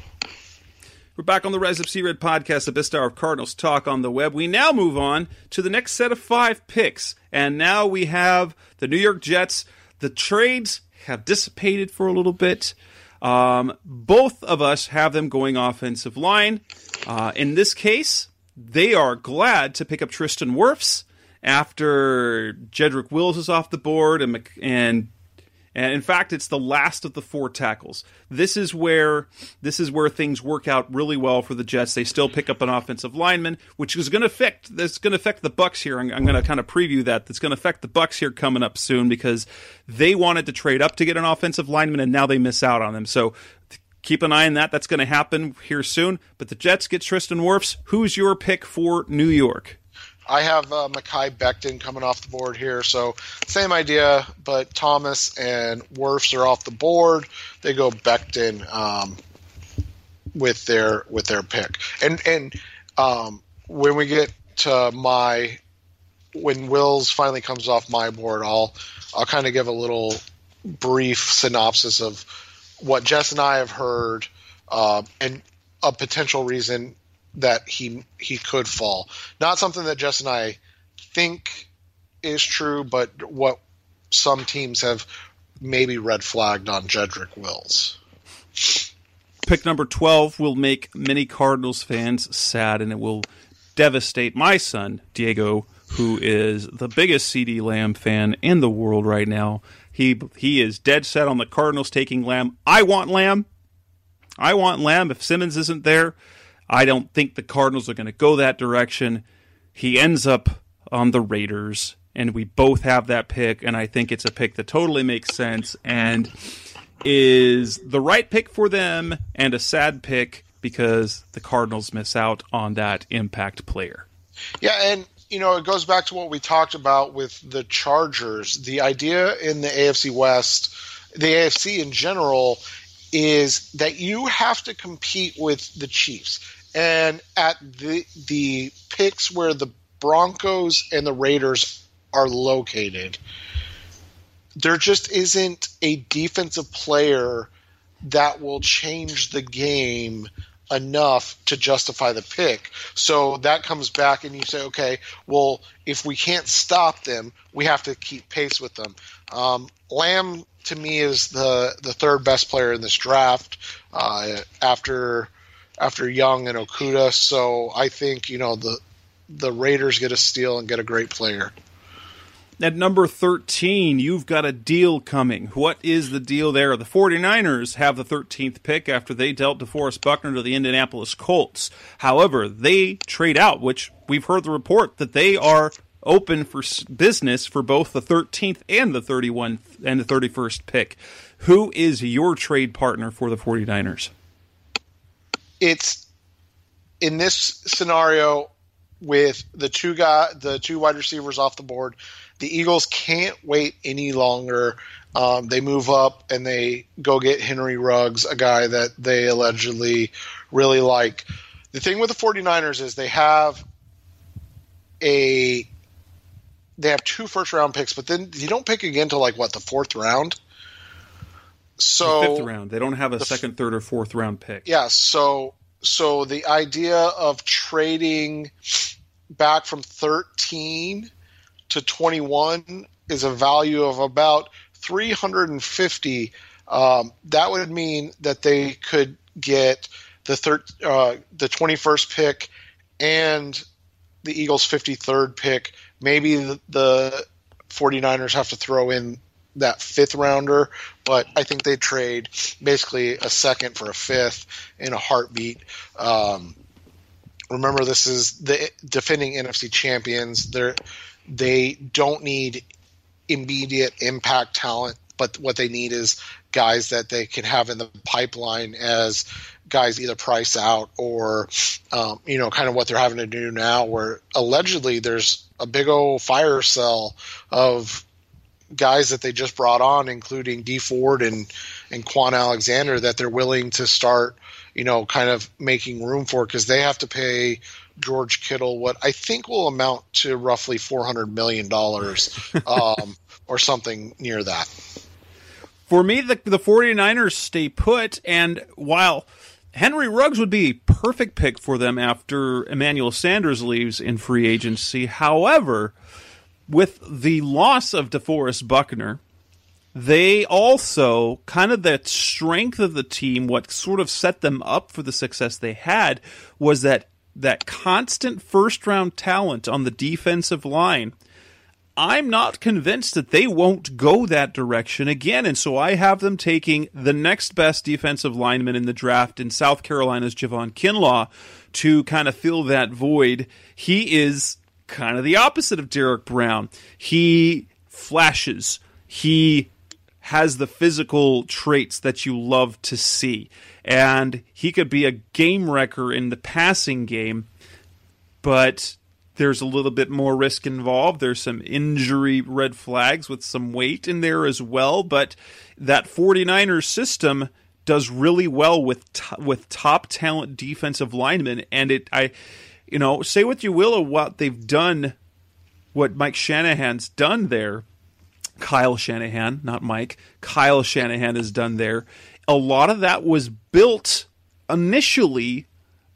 We're back on the Rise Up See Red podcast, the best hour of Cardinals talk on the web. We now move on to the next set of five picks, and now we have the New York Jets. The trades have dissipated for a little bit. Um, both of us have them going offensive line. Uh, in this case, they are glad to pick up Tristan Wirfs after Jedrick Wills is off the board, and and and in fact, it's the last of the four tackles. This is where this is where things work out really well for the Jets. They still pick up an offensive lineman, which is going to affect that's going to affect the Bucs here. I'm, I'm going to kind of preview that. That's going to affect the Bucs here coming up soon, because they wanted to trade up to get an offensive lineman, and now they miss out on them. So keep an eye on that. That's going to happen here soon. But the Jets get Tristan Wirfs. Who's your pick for New York? I have uh, Mekhi Becton coming off the board here. So same idea, but Thomas and Wirfs are off the board. They go Becton um, with their with their pick. And and um, when we get to my when Wills finally comes off my board, I'll I'll kind of give a little brief synopsis of what Jess and I have heard, uh, and a potential reason that he he could fall. Not something that Jess and I think is true, but what some teams have maybe red flagged on Jedrick Wills. Pick number twelve will make many Cardinals fans sad, and it will devastate my son, Diego, who is the biggest CeeDee Lamb fan in the world right now. He he is dead set on the Cardinals taking Lamb. I want Lamb. I want Lamb. If Simmons isn't there, I don't think the Cardinals are going to go that direction. He ends up on the Raiders, and we both have that pick, and I think it's a pick that totally makes sense and is the right pick for them, and a sad pick because the Cardinals miss out on that impact player. Yeah, and you know, it goes back to what we talked about with the Chargers. The idea in the A F C West, the A F C in general, is that you have to compete with the Chiefs. And at the the picks where the Broncos and the Raiders are located, there just isn't a defensive player that will change the game enough to justify the pick. So that comes back and you say, okay, well, if we can't stop them, we have to keep pace with them. Um, Lamb, to me, is the, the third best player in this draft uh, after after Young and Okudah. So I think, you know, the the Raiders get a steal and get a great player. At number thirteen, you've got a deal coming. What is the deal there? The 49ers have the thirteenth pick after they dealt DeForest Buckner to the Indianapolis Colts. However, they trade out, which we've heard the report that they are open for business for both the thirteenth and the thirty-first and the thirty-first pick. Who is your trade partner for the 49ers? It's in this scenario with the two guy, the two wide receivers off the board. The Eagles can't wait any longer. Um, they move up and they go get Henry Ruggs, a guy that they allegedly really like. The thing with the 49ers is they have a they have two first round picks, but then you don't pick again till like what, the fourth round. So the fifth round. They don't have a the, second, third, or fourth round pick. Yeah. So so the idea of trading back from thirteen to twenty-one is a value of about three hundred fifty. Um, that would mean that they could get the third, uh, the twenty-first pick and the Eagles' fifty-third pick. Maybe the, the 49ers have to throw in that fifth rounder, but I think they trade basically a second for a fifth in a heartbeat. Um, remember, this is the defending N F C champions. They're They don't need immediate impact talent, but what they need is guys that they can have in the pipeline as guys either price out or, um, you know, kind of what they're having to do now, where allegedly there's a big old fire sale of guys that they just brought on, including D Ford and, and Quan Alexander, that they're willing to start, you know, kind of making room for, because they have to pay George Kittle what I think will amount to roughly four hundred million dollars um, or something near that. For me, the, the 49ers stay put, and while Henry Ruggs would be a perfect pick for them after Emmanuel Sanders leaves in free agency, however, with the loss of DeForest Buckner, they also, kind of the strength of the team, what sort of set them up for the success they had, was that that constant first-round talent on the defensive line. I'm not convinced that they won't go that direction again, and so I have them taking the next best defensive lineman in the draft in South Carolina's Javon Kinlaw to kind of fill that void. He is kind of the opposite of Derek Brown. He flashes. He has the physical traits that you love to see. And he could be a game wrecker in the passing game, but there's a little bit more risk involved. There's some injury red flags with some weight in there as well, but that 49ers system does really well with t- with top talent defensive linemen, and it I you know, say what you will of what they've done, what Mike Shanahan's done there. Kyle Shanahan, not Mike. Kyle Shanahan has done there. A lot of that was built initially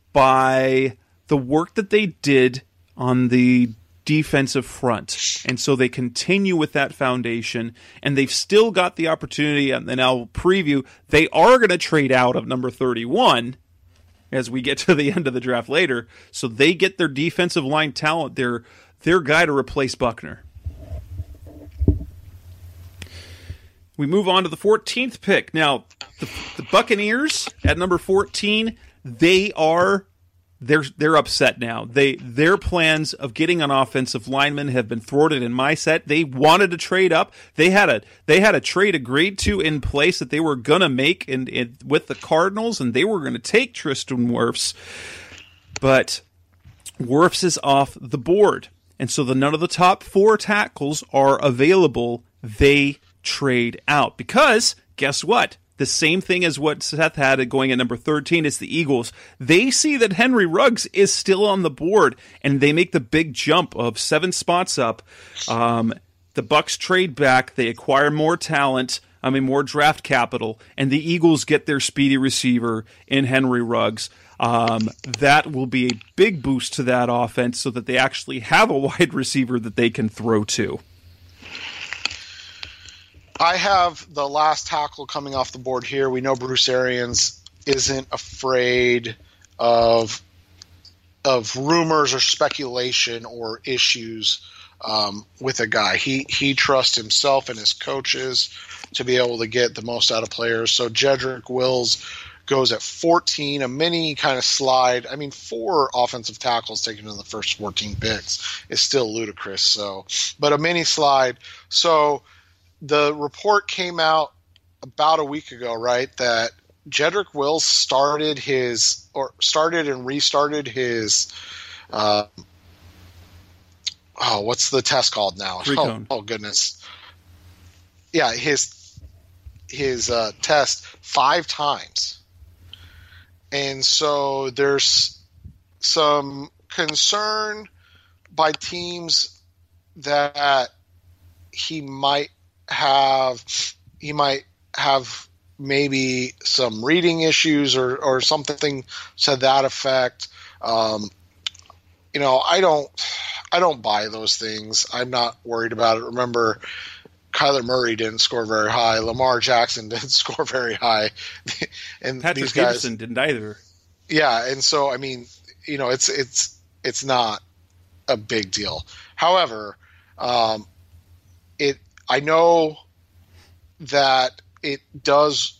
by the work that they did on the defensive front. And so they continue with that foundation, and they've still got the opportunity, and then I'll preview, they are going to trade out of number thirty-one as we get to the end of the draft later. So they get their defensive line talent, their, their guy to replace Buckner. We move on to the fourteenth pick. Now, the, the Buccaneers at number fourteen, they are they're they're upset now. They their plans of getting an offensive lineman have been thwarted in my set. They wanted to trade up. They had a they had a trade agreed to in place that they were gonna make in, in with the Cardinals, and they were gonna take Tristan Wirfs, but Wirfs is off the board, and so the none of the top four tackles are available. They trade out because guess what? The same thing as what Seth had going at number thirteen is the Eagles. They see that Henry Ruggs is still on the board, and they make the big jump of seven spots up. Um, the Bucs trade back. They acquire more talent. I mean, more draft capital, and the Eagles get their speedy receiver in Henry Ruggs. Um, that will be a big boost to that offense so that they actually have a wide receiver that they can throw to. I have the last tackle coming off the board here. We know Bruce Arians isn't afraid of of rumors or speculation or issues um, with a guy. He he trusts himself and his coaches to be able to get the most out of players. So Jedrick Wills goes at fourteen, a mini kind of slide. I mean, four offensive tackles taken in the first fourteen picks is still ludicrous. So, but a mini slide. So the report came out about a week ago, right, that Jedrick Wills started his or started and restarted his. Uh, oh, what's the test called now? Oh, oh goodness, yeah, his his uh, test five times, and so there's some concern by teams that he might have he might have maybe some reading issues or, or something to that effect. Um, you know, I don't, I don't buy those things. I'm not worried about it. Remember, Kyler Murray didn't score very high. Lamar Jackson didn't score very high. And Patrick these guys, Peterson didn't either. Yeah. And so, I mean, you know, it's, it's, it's not a big deal. However, um, it, I know that it does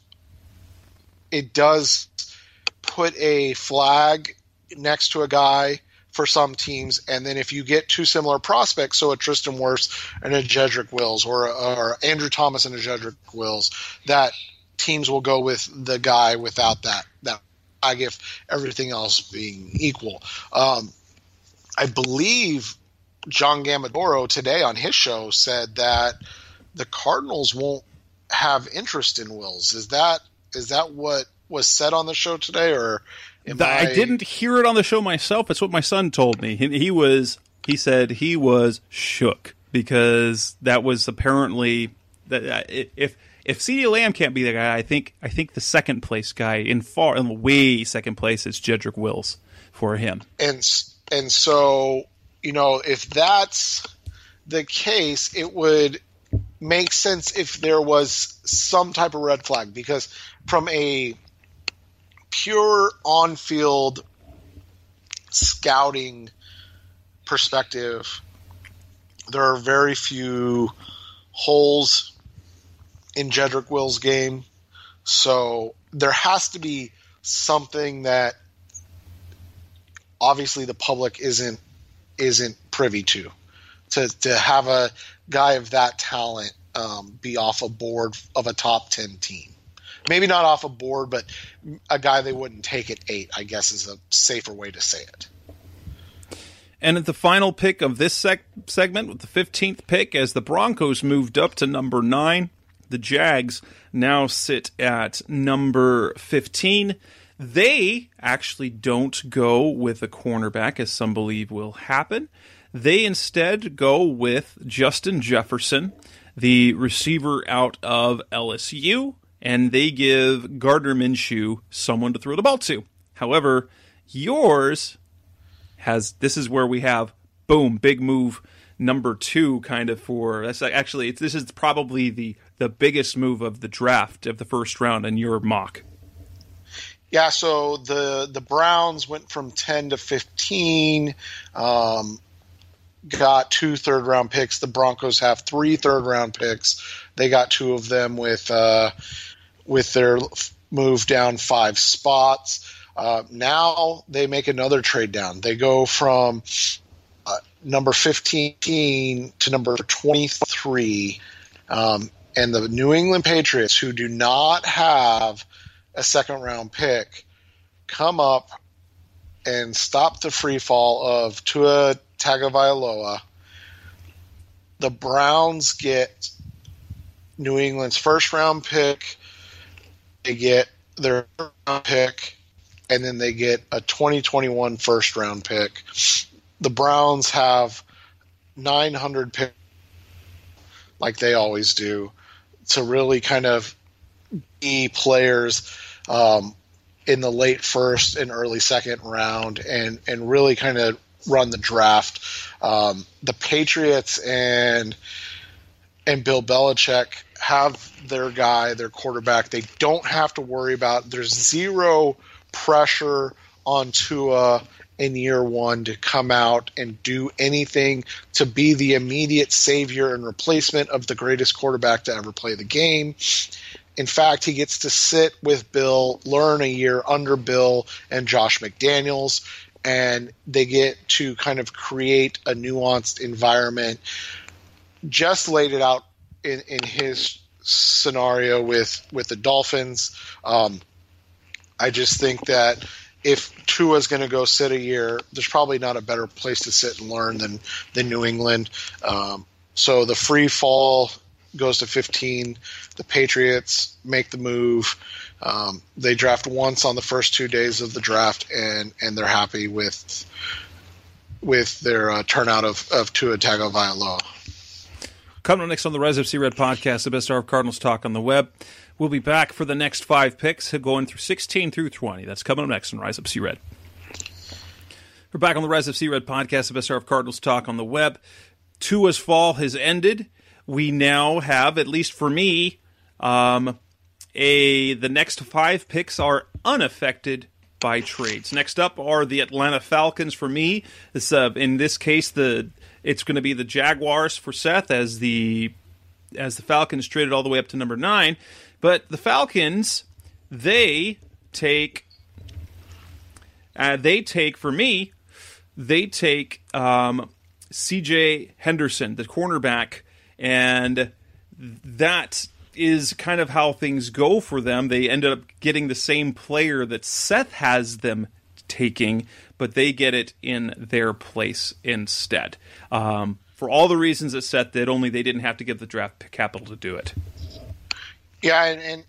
it does put a flag next to a guy for some teams, and then if you get two similar prospects, so a Tristan Wirfs and a Jedrick Wills, or or Andrew Thomas and a Jedrick Wills, that teams will go with the guy without that that flag if everything else being equal. Um, I believe John Gamadoro today on his show said that the Cardinals won't have interest in Wills. Is that is that what was said on the show today, or am I... I didn't hear it on the show myself. It's what my son told me. He, he was he said he was shook because that was apparently that if if CeeDee Lamb can't be the guy, I think I think the second place guy in far in the way second place is Jedrick Wills for him. And and so, you know, if that's the case, it would make sense if there was some type of red flag, because from a pure on-field scouting perspective, there are very few holes in Jedrick Wills' game. So there has to be something that obviously the public isn't isn't privy to. To to have a guy of that talent um, be off a board of a top ten team. Maybe not off a board, but a guy they wouldn't take at eight, I guess, is a safer way to say it. And at the final pick of this sec- segment, with the fifteenth pick, as the Broncos moved up to number nine, the Jags now sit at number fifteen. They actually don't go with a cornerback, as some believe will happen. They instead go with Justin Jefferson, the receiver out of L S U, and they give Gardner Minshew someone to throw the ball to. However, yours has, this is where we have, boom, big move number two kind of for, that's actually, this is probably the, the biggest move of the draft of the first round in your mock. Yeah, so the the Browns went from ten to fifteen, um, got two third-round picks. The Broncos have three third-round picks. They got two of them with uh, with their move down five spots. Uh, now they make another trade down. They go from uh, number fifteen to number twenty-three. Um, and the New England Patriots, who do not have a second-round pick, come up and stop the free fall of Tua Tagovailoa. The Browns get New England's first-round pick. They get their first-round pick, and then they get a twenty twenty-one first-round pick. The Browns have nine hundred picks, like they always do, to really kind of be players. Um, in the late first and early second round and, and really kind of run the draft. Um, the Patriots and and Bill Belichick have their guy, their quarterback. They don't have to worry about. There's zero pressure on Tua in year one to come out and do anything to be the immediate savior and replacement of the greatest quarterback to ever play the game. In fact, he gets to sit with Bill, learn a year under Bill and Josh McDaniels, and they get to kind of create a nuanced environment. Just laid it out in, in his scenario with, with the Dolphins. Um, I just think that if Tua's going to go sit a year, there's probably not a better place to sit and learn than, than New England. Um, so the free fall goes to fifteen. The Patriots make the move. Um, they draft once on the first two days of the draft, and, and they're happy with with their uh, turnout of, of Tua Tagovailoa. Coming up next on the Rise Up See Red podcast, the best hour of Cardinals talk on the web. We'll be back for the next five picks, going through sixteen through twenty. That's coming up next on Rise Up See Red. We're back on the Rise Up See Red podcast, the best hour of Cardinals talk on the web. Tua's fall has ended. We now have, at least for me, um, a the next five picks are unaffected by trades. Next up are the Atlanta Falcons for me. This, uh, in this case, the it's going to be the Jaguars for Seth as the as the Falcons traded all the way up to number nine. But the Falcons, they take uh, they take for me, they take um, C J Henderson, the cornerback. And that is kind of how things go for them. They ended up getting the same player that Seth has them taking, but they get it in their place instead. Um, for all the reasons that Seth did, only they didn't have to give the draft capital to do it. Yeah, and, and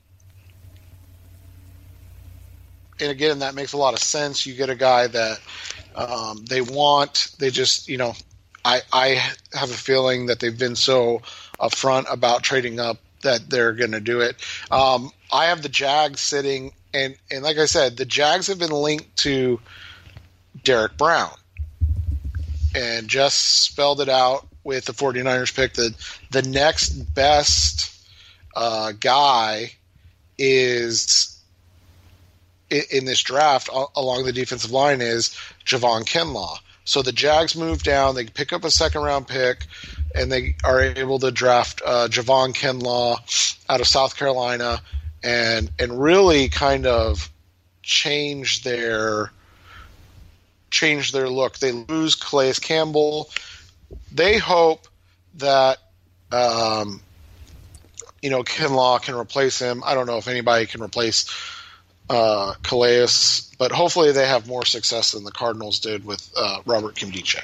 and again, that makes a lot of sense. You get a guy that um, they want. They just, you know, I, I have a feeling that they've been so upfront about trading up that they're going to do it. Um, I have the Jags sitting, and, and like I said, the Jags have been linked to Derek Brown, and just spelled it out with the 49ers pick. The, the next best uh, guy is in, in this draft along the defensive line is Javon Kinlaw. So the Jags move down, they pick up a second-round pick, and they are able to draft uh, Javon Kinlaw out of South Carolina and and really kind of change their change their look. They lose Calais Campbell. They hope that um, you know Kinlaw can replace him. I don't know if anybody can replace Uh, Calais, but hopefully they have more success than the Cardinals did with uh, Robert Nkemdiche.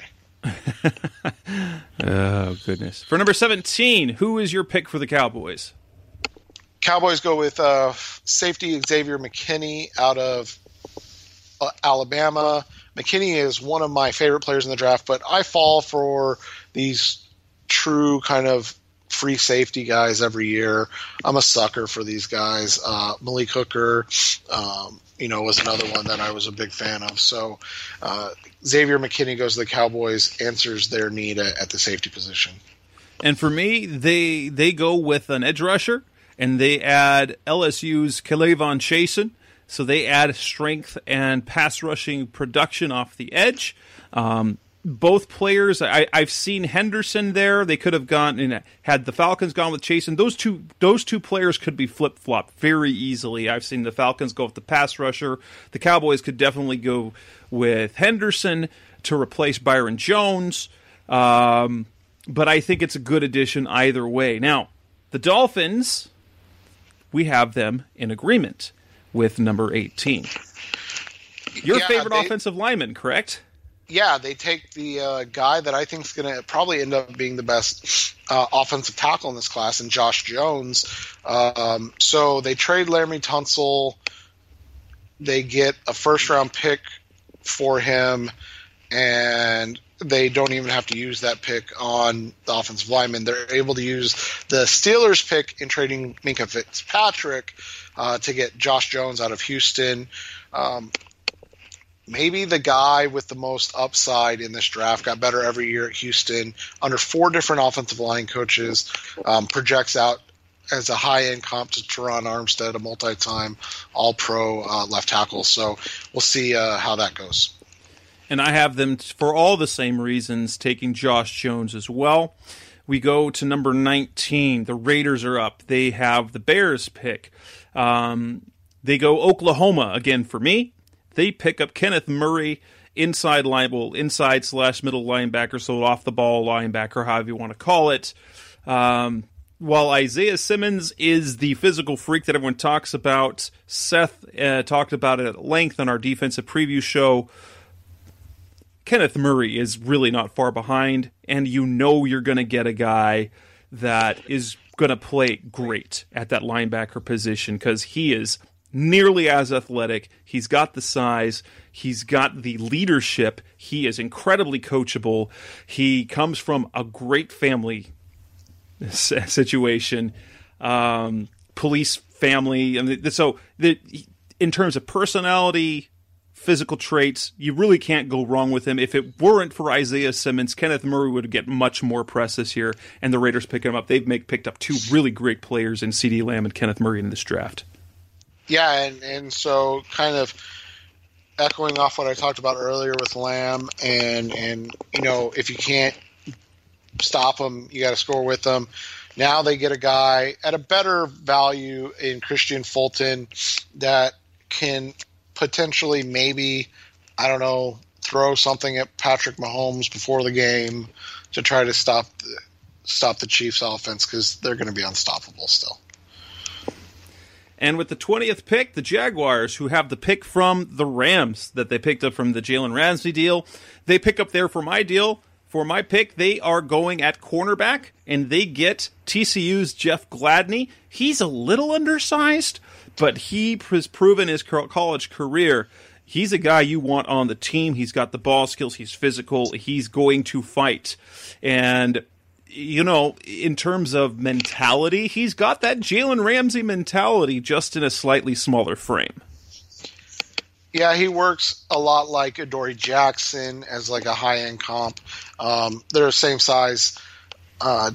Oh, goodness. For number seventeen, who is your pick for the Cowboys? Cowboys go with uh, safety Xavier McKinney out of uh, Alabama. McKinney is one of my favorite players in the draft, but I fall for these true kind of free safety guys every year. I'm a sucker for these guys. Uh, Malik Hooker, um, you know, was another one that I was a big fan of. So uh, Xavier McKinney goes to the Cowboys, answers their need at, at the safety position. And for me, they they go with an edge rusher, and they add L S U's K'Lavon Chaisson. So they add strength and pass rushing production off the edge. Um, Both players, I, I've seen Henderson there. They could have gone and had the Falcons gone with Chaisson. Those two, those two players could be flip flopped very easily. I've seen the Falcons go with the pass rusher. The Cowboys could definitely go with Henderson to replace Byron Jones. Um, but I think it's a good addition either way. Now, the Dolphins, we have them in agreement with number eighteen. Your yeah, favorite they- offensive lineman, correct? Yeah, they take the uh, guy that I think is going to probably end up being the best uh, offensive tackle in this class, and Josh Jones. Um, so they trade Laramie Tunsil. They get a first-round pick for him, and they don't even have to use that pick on the offensive lineman. They're able to use the Steelers pick in trading Minkah Fitzpatrick uh, to get Josh Jones out of Houston. Um, maybe the guy with the most upside in this draft, got better every year at Houston, under four different offensive line coaches, um, projects out as a high-end comp to Teron Armstead, a multi-time All-Pro uh, left tackle. So we'll see uh, how that goes. And I have them, for all the same reasons, taking Josh Jones as well. We go to number nineteen. The Raiders are up. They have the Bears pick. Um, they go Oklahoma again for me. They pick up Kenneth Murray, inside line, well, inside slash middle linebacker, so off the ball linebacker, however you want to call it. Um, while Isaiah Simmons is the physical freak that everyone talks about, Seth uh, talked about it at length on our defensive preview show. Kenneth Murray is really not far behind, and you know you're going to get a guy that is going to play great at that linebacker position because he is nearly as athletic. He's got the size. He's got the leadership. He is incredibly coachable. He comes from a great family situation, um, police family. And so the, in terms of personality, physical traits, you really can't go wrong with him. If it weren't for Isaiah Simmons, Kenneth Murray would get much more press this year, and the Raiders pick him up. They've make, picked up two really great players in CeeDee Lamb and Kenneth Murray in this draft. Yeah, and, and so kind of echoing off what I talked about earlier with Lamb, and, and you know, if you can't stop them, you got to score with them. Now they get a guy at a better value in Christian Fulton that can potentially maybe, I don't know, throw something at Patrick Mahomes before the game to try to stop the, stop the Chiefs offense because they're going to be unstoppable still. And with the twentieth pick, the Jaguars, who have the pick from the Rams that they picked up from the Jalen Ramsey deal, they pick up there for my deal. For my pick, they are going at cornerback, and they get T C U's Jeff Gladney. He's a little undersized, but he has proven his college career. He's a guy you want on the team. He's got the ball skills. He's physical. He's going to fight. And, you know, in terms of mentality, he's got that Jalen Ramsey mentality, just in a slightly smaller frame. Yeah, he works a lot like Adoree Jackson as like a high-end comp. Um, they're the same size. Uh,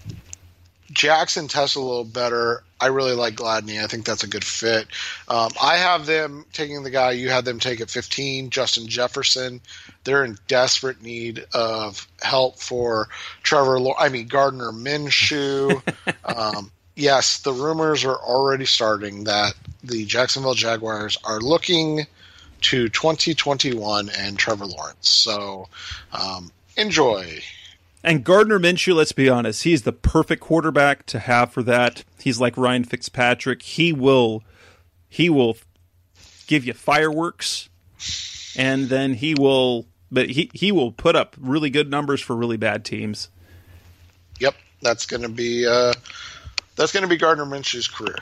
Jackson tests a little better. I really like Gladney. I think that's a good fit. Um, I have them taking the guy you had them take at fifteen, Justin Jefferson. They're in desperate need of help for Trevor. I mean Gardner Minshew. um, yes, the rumors are already starting that the Jacksonville Jaguars are looking to twenty twenty-one and Trevor Lawrence. So um, enjoy. And Gardner Minshew, let's be honest, he's the perfect quarterback to have for that. He's like Ryan Fitzpatrick. He will, he will give you fireworks, and then he will, but he, he will put up really good numbers for really bad teams. Yep, that's going to be uh, that's going to be Gardner Minshew's career.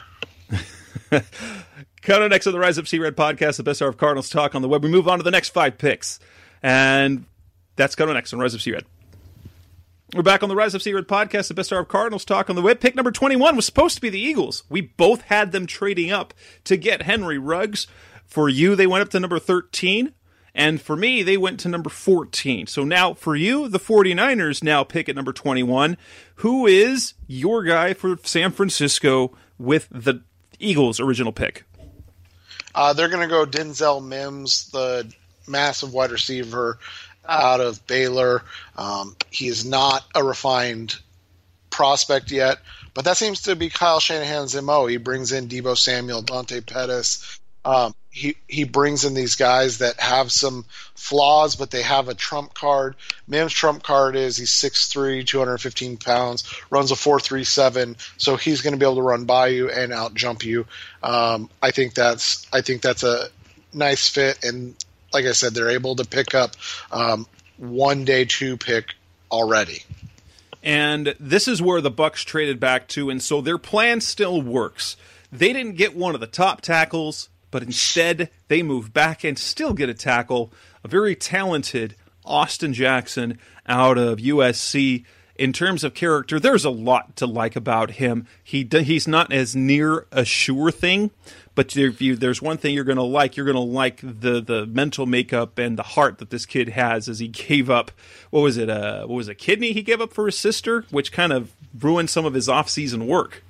Coming next on the Rise Up C-Red podcast, the best hour of Cardinals talk on the web. We move on to the next five picks, and that's coming next on Rise Up C-Red. We're back on the Rise of C-Red podcast, the best hour of Cardinals talk on the web. Pick number twenty-one was supposed to be the Eagles. We both had them trading up to get Henry Ruggs. For you, they went up to number thirteen, and for me, they went to number fourteen. So now, for you, the 49ers now pick at number twenty-one. Who is your guy for San Francisco with the Eagles' original pick? Uh, they're going to go Denzel Mims, the massive wide receiver out of Baylor. Um, he is not a refined prospect yet, but that seems to be Kyle Shanahan's M O. He brings in Deebo Samuel, Dante Pettis. Um, he, he brings in these guys that have some flaws, but they have a trump card. Mims' trump card is he's six three, two hundred fifteen pounds, runs a four three seven, so he's going to be able to run by you and out jump you. Um, I think that's I think that's a nice fit, and like I said, they're able to pick up um, one day two pick already. And this is where the Bucs traded back to, and so their plan still works. They didn't get one of the top tackles, but instead they move back and still get a tackle, a very talented Austin Jackson out of U S C. in terms of character, there's a lot to like about him. He he's not as near a sure thing, but if you, there's one thing you're going to like, you're going to like the the mental makeup and the heart that this kid has. As he gave up, what was it? Uh, what was a kidney he gave up for his sister, which kind of ruined some of his off-season work.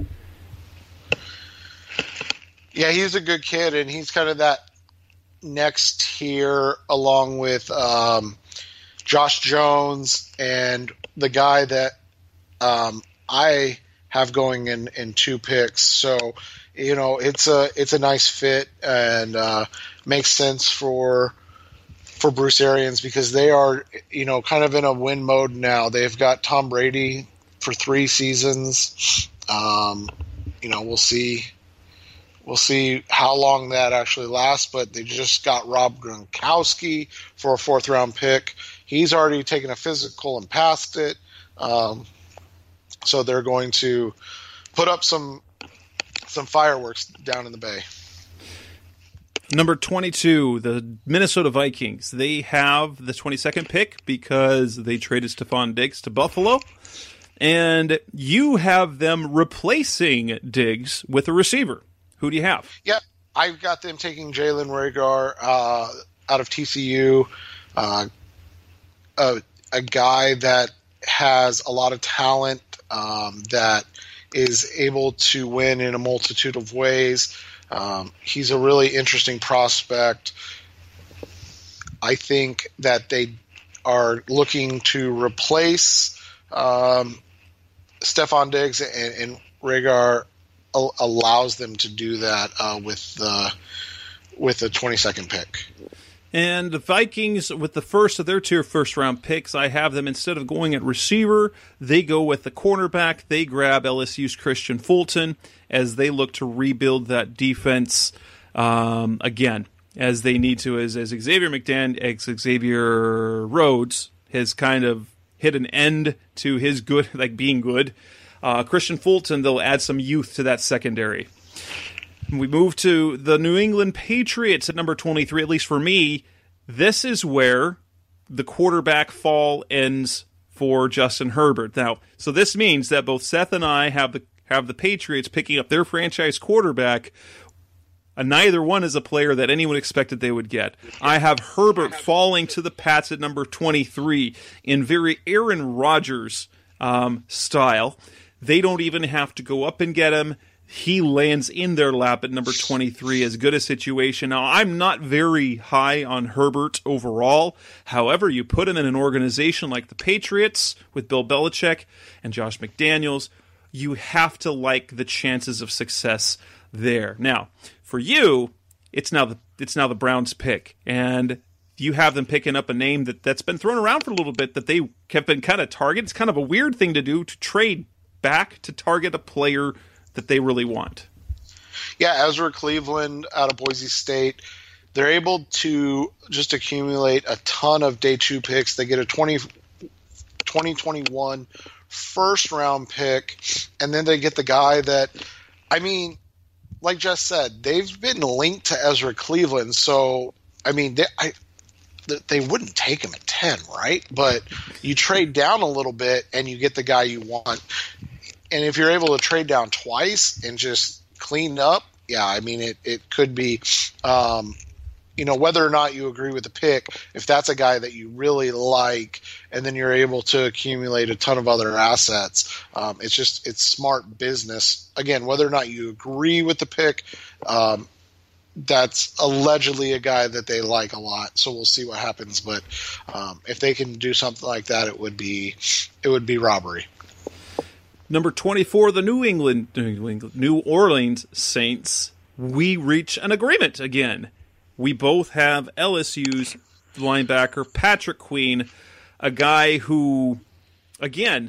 Yeah, he's a good kid, and he's kind of that next tier, along with um, Josh Jones and the guy that um, I have going in, in two picks. So, you know, it's a it's a nice fit and uh, makes sense for for Bruce Arians because they are, you know, kind of in a win mode now. They've got Tom Brady for three seasons. Um, you know, we'll see. We'll see how long that actually lasts, but they just got Rob Gronkowski for a fourth-round pick. He's already taken a physical and passed it, um, so they're going to put up some some fireworks down in the Bay. Number twenty-two, the Minnesota Vikings. They have the twenty-second pick because they traded Stephon Diggs to Buffalo, and you have them replacing Diggs with a receiver. Who do you have? Yeah, I've got them taking Jalen Reagor uh, out of T C U, uh, a, a guy that has a lot of talent, um, that is able to win in a multitude of ways. Um, he's a really interesting prospect. I think that they are looking to replace um, Stephon Diggs, and, and Reagor allows them to do that uh, with the with the twenty-second pick. And the Vikings, with the first of their two first-round picks, I have them, instead of going at receiver, they go with the cornerback. They grab L S U's Christian Fulton as they look to rebuild that defense um, again, as they need to, as, as Xavier McDan, as Xavier Rhodes has kind of hit an end to his good, like being good. Uh, Christian Fulton, they'll add some youth to that secondary. We move to the New England Patriots at number twenty-three, at least for me. This is where the quarterback fall ends for Justin Herbert. Now, so this means that both Seth and I have the have the Patriots picking up their franchise quarterback. And neither one is a player that anyone expected they would get. I have Herbert falling to the Pats at number twenty-three in very Aaron Rodgers um, style. They don't even have to go up and get him. He lands in their lap at number twenty-three. As good a situation. Now, I'm not very high on Herbert overall. However, you put him in an organization like the Patriots with Bill Belichick and Josh McDaniels, you have to like the chances of success there. Now, for you, it's now the it's now the Browns' pick, and you have them picking up a name that, that's been thrown around for a little bit that they have been kind of targeted. It's kind of a weird thing to do, to trade back to target a player that they really want. Yeah, Ezra Cleveland out of Boise State. They're able to just accumulate a ton of day two picks. They get a twenty, twenty twenty-one first round pick, and then they get the guy that, I mean, like Jess said, they've been linked to Ezra Cleveland. So, I mean, they, I, they wouldn't take him at ten, right? But you trade down a little bit and you get the guy you want. And if you're able to trade down twice and just clean up, yeah, I mean, it, it could be, um, you know, whether or not you agree with the pick, if that's a guy that you really like, and then you're able to accumulate a ton of other assets, um, it's just, it's smart business. Again, whether or not you agree with the pick, um, that's allegedly a guy that they like a lot. So we'll see what happens. But um, if they can do something like that, it would be, it would be robbery. Number twenty-four, the New England, New England, New Orleans Saints. We reach an agreement again. We both have L S U's linebacker Patrick Queen, a guy who, again,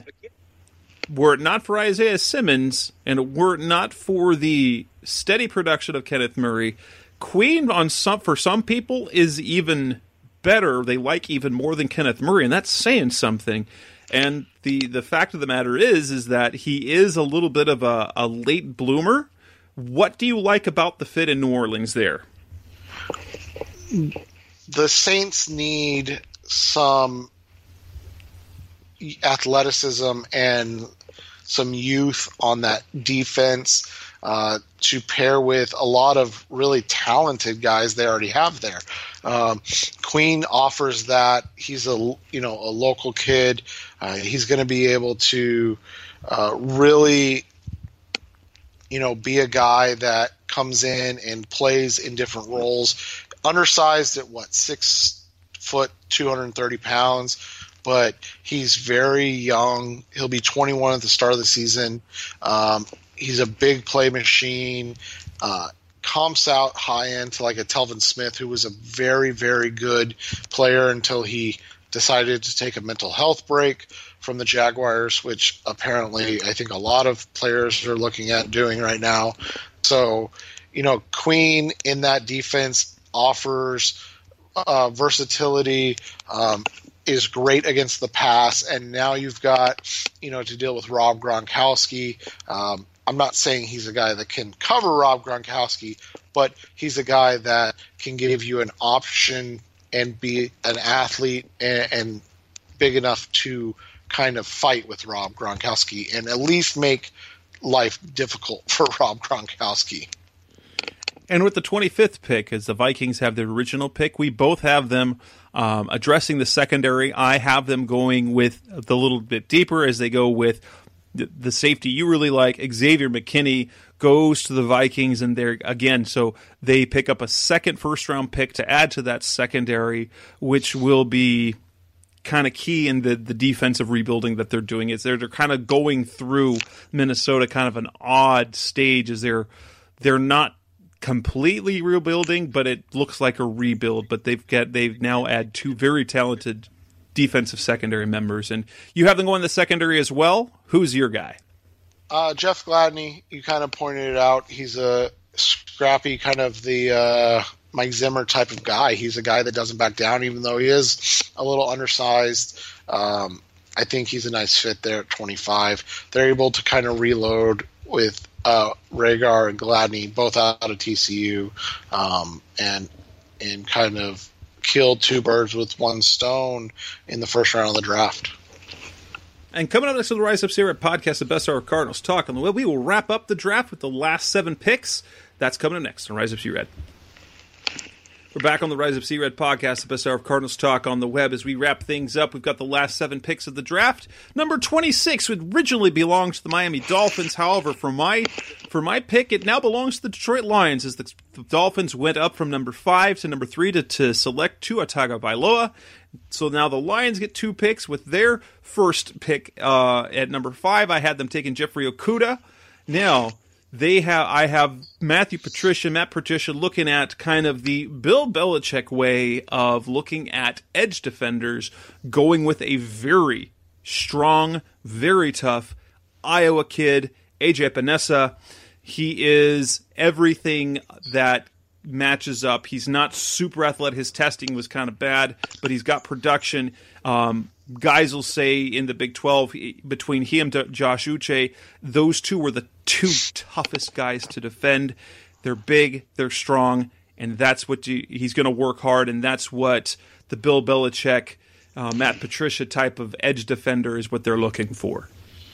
were it not for Isaiah Simmons and were it not for the steady production of Kenneth Murray, Queen on some for some people is even better. They like even more than Kenneth Murray, and that's saying something. And the, the fact of the matter is, is that he is a little bit of a, a late bloomer. What do you like about the fit in New Orleans there? The Saints need some athleticism and some youth on that defense uh, to pair with a lot of really talented guys they already have there. Um, Queen offers that. He's a you know a local kid. Uh, he's going to be able to uh, really you know be a guy that comes in and plays in different roles. Undersized at what six foot, two hundred thirty pounds. But he's very young. He'll be twenty-one at the start of the season. Um, he's a big play machine. Uh, comps out high end to like a Telvin Smith, who was a very, very good player until he decided to take a mental health break from the Jaguars, which apparently I think a lot of players are looking at doing right now. So, you know, Queen in that defense offers uh, versatility, um, is great against the pass, and now you've got, you know, to deal with Rob Gronkowski. Um, I'm not saying he's a guy that can cover Rob Gronkowski, but he's a guy that can give you an option and be an athlete and, and big enough to kind of fight with Rob Gronkowski and at least make life difficult for Rob Gronkowski. And with the twenty-fifth pick, as the Vikings have their original pick, we both have them um, addressing the secondary. I have them going with the little bit deeper as they go with the, the safety you really like. Xavier McKinney goes to the Vikings, and they're again, so they pick up a second first-round pick to add to that secondary, which will be kind of key in the, the defensive rebuilding that they're doing. Is they're, they're kind of going through Minnesota kind of an odd stage as they're they're not completely rebuilding, but it looks like a rebuild. But they've got they've now add two very talented defensive secondary members, and you have them going in the secondary as well. Who's your guy? Uh, Jeff Gladney. You kind of pointed it out. He's a scrappy, kind of the uh, Mike Zimmer type of guy. He's a guy that doesn't back down, even though he is a little undersized. Um, I think he's a nice fit there at twenty-five. They're able to kind of reload with Uh, Rhaegar and Gladney, both out of T C U, um, and and kind of killed two birds with one stone in the first round of the draft. And coming up next on the Rise Up Sierra podcast, the Best Hour of Cardinals Talk on the web, we will wrap up the draft with the last seven picks. That's coming up next on Rise Up Sea-Red. We're back on the Rise Up Sea-Red podcast, the Best Hour of Cardinals Talk on the web. As we wrap things up, we've got the last seven picks of the draft. Number twenty-six would originally belong to the Miami Dolphins. However, for my for my pick, it now belongs to the Detroit Lions, as the, the Dolphins went up from number five to number three to, to select Tua Tagovailoa. So now the Lions get two picks with their first pick uh, at number five. I had them taking Jeffrey Okudah. Now, They have. I have Matthew Patricia, Matt Patricia, looking at kind of the Bill Belichick way of looking at edge defenders, going with a very strong, very tough Iowa kid, A J Epinesa. He is everything that matches up. He's not super athletic. His testing was kind of bad, but he's got production. Um, guys will say in the Big twelve, between he and Josh Uche, those two were the two toughest guys to defend. They're big, they're strong, and that's what you, he's going to work hard, and that's what the Bill Belichick, uh, Matt Patricia type of edge defender is what they're looking for.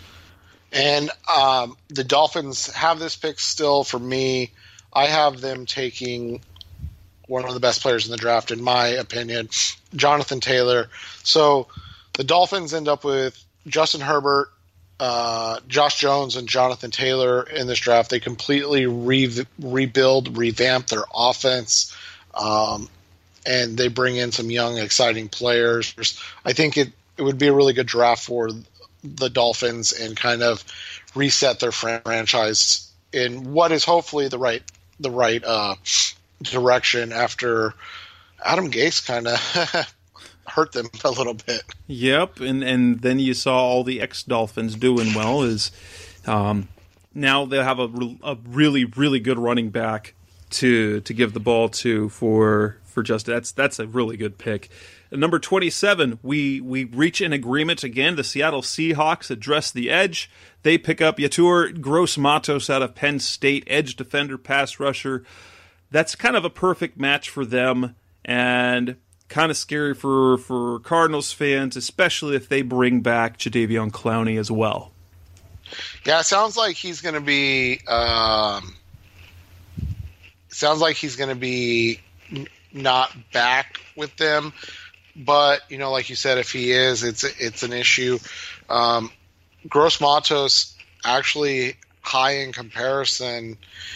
And um, the Dolphins have this pick still. For me, I have them taking one of the best players in the draft, in my opinion, Jonathan Taylor. So the Dolphins end up with Justin Herbert, uh, Josh Jones, and Jonathan Taylor in this draft. They completely re- rebuild, revamp their offense, um, and they bring in some young, exciting players. I think it, it would be a really good draft for the Dolphins and kind of reset their franchise in what is hopefully the right the right uh, direction after Adam Gase kind of hurt them a little bit. Yep, and and then you saw all the ex-Dolphins doing well. Is um, now they'll have a, a really really good running back to to give the ball to for for Justin. That's that's a really good pick. At number twenty-seven, we we reach an agreement again. The Seattle Seahawks address the edge. They pick up Yetur Gross-Matos out of Penn State, edge defender, pass rusher. That's kind of a perfect match for them. And kind of scary for, for Cardinals fans, especially if they bring back Jadeveon Clowney as well. Yeah, it sounds like he's going to be. Um, it sounds like he's going to be n- not back with them, but you know, like you said, if he is, it's it's an issue. Um, Gross Matos actually high in comparison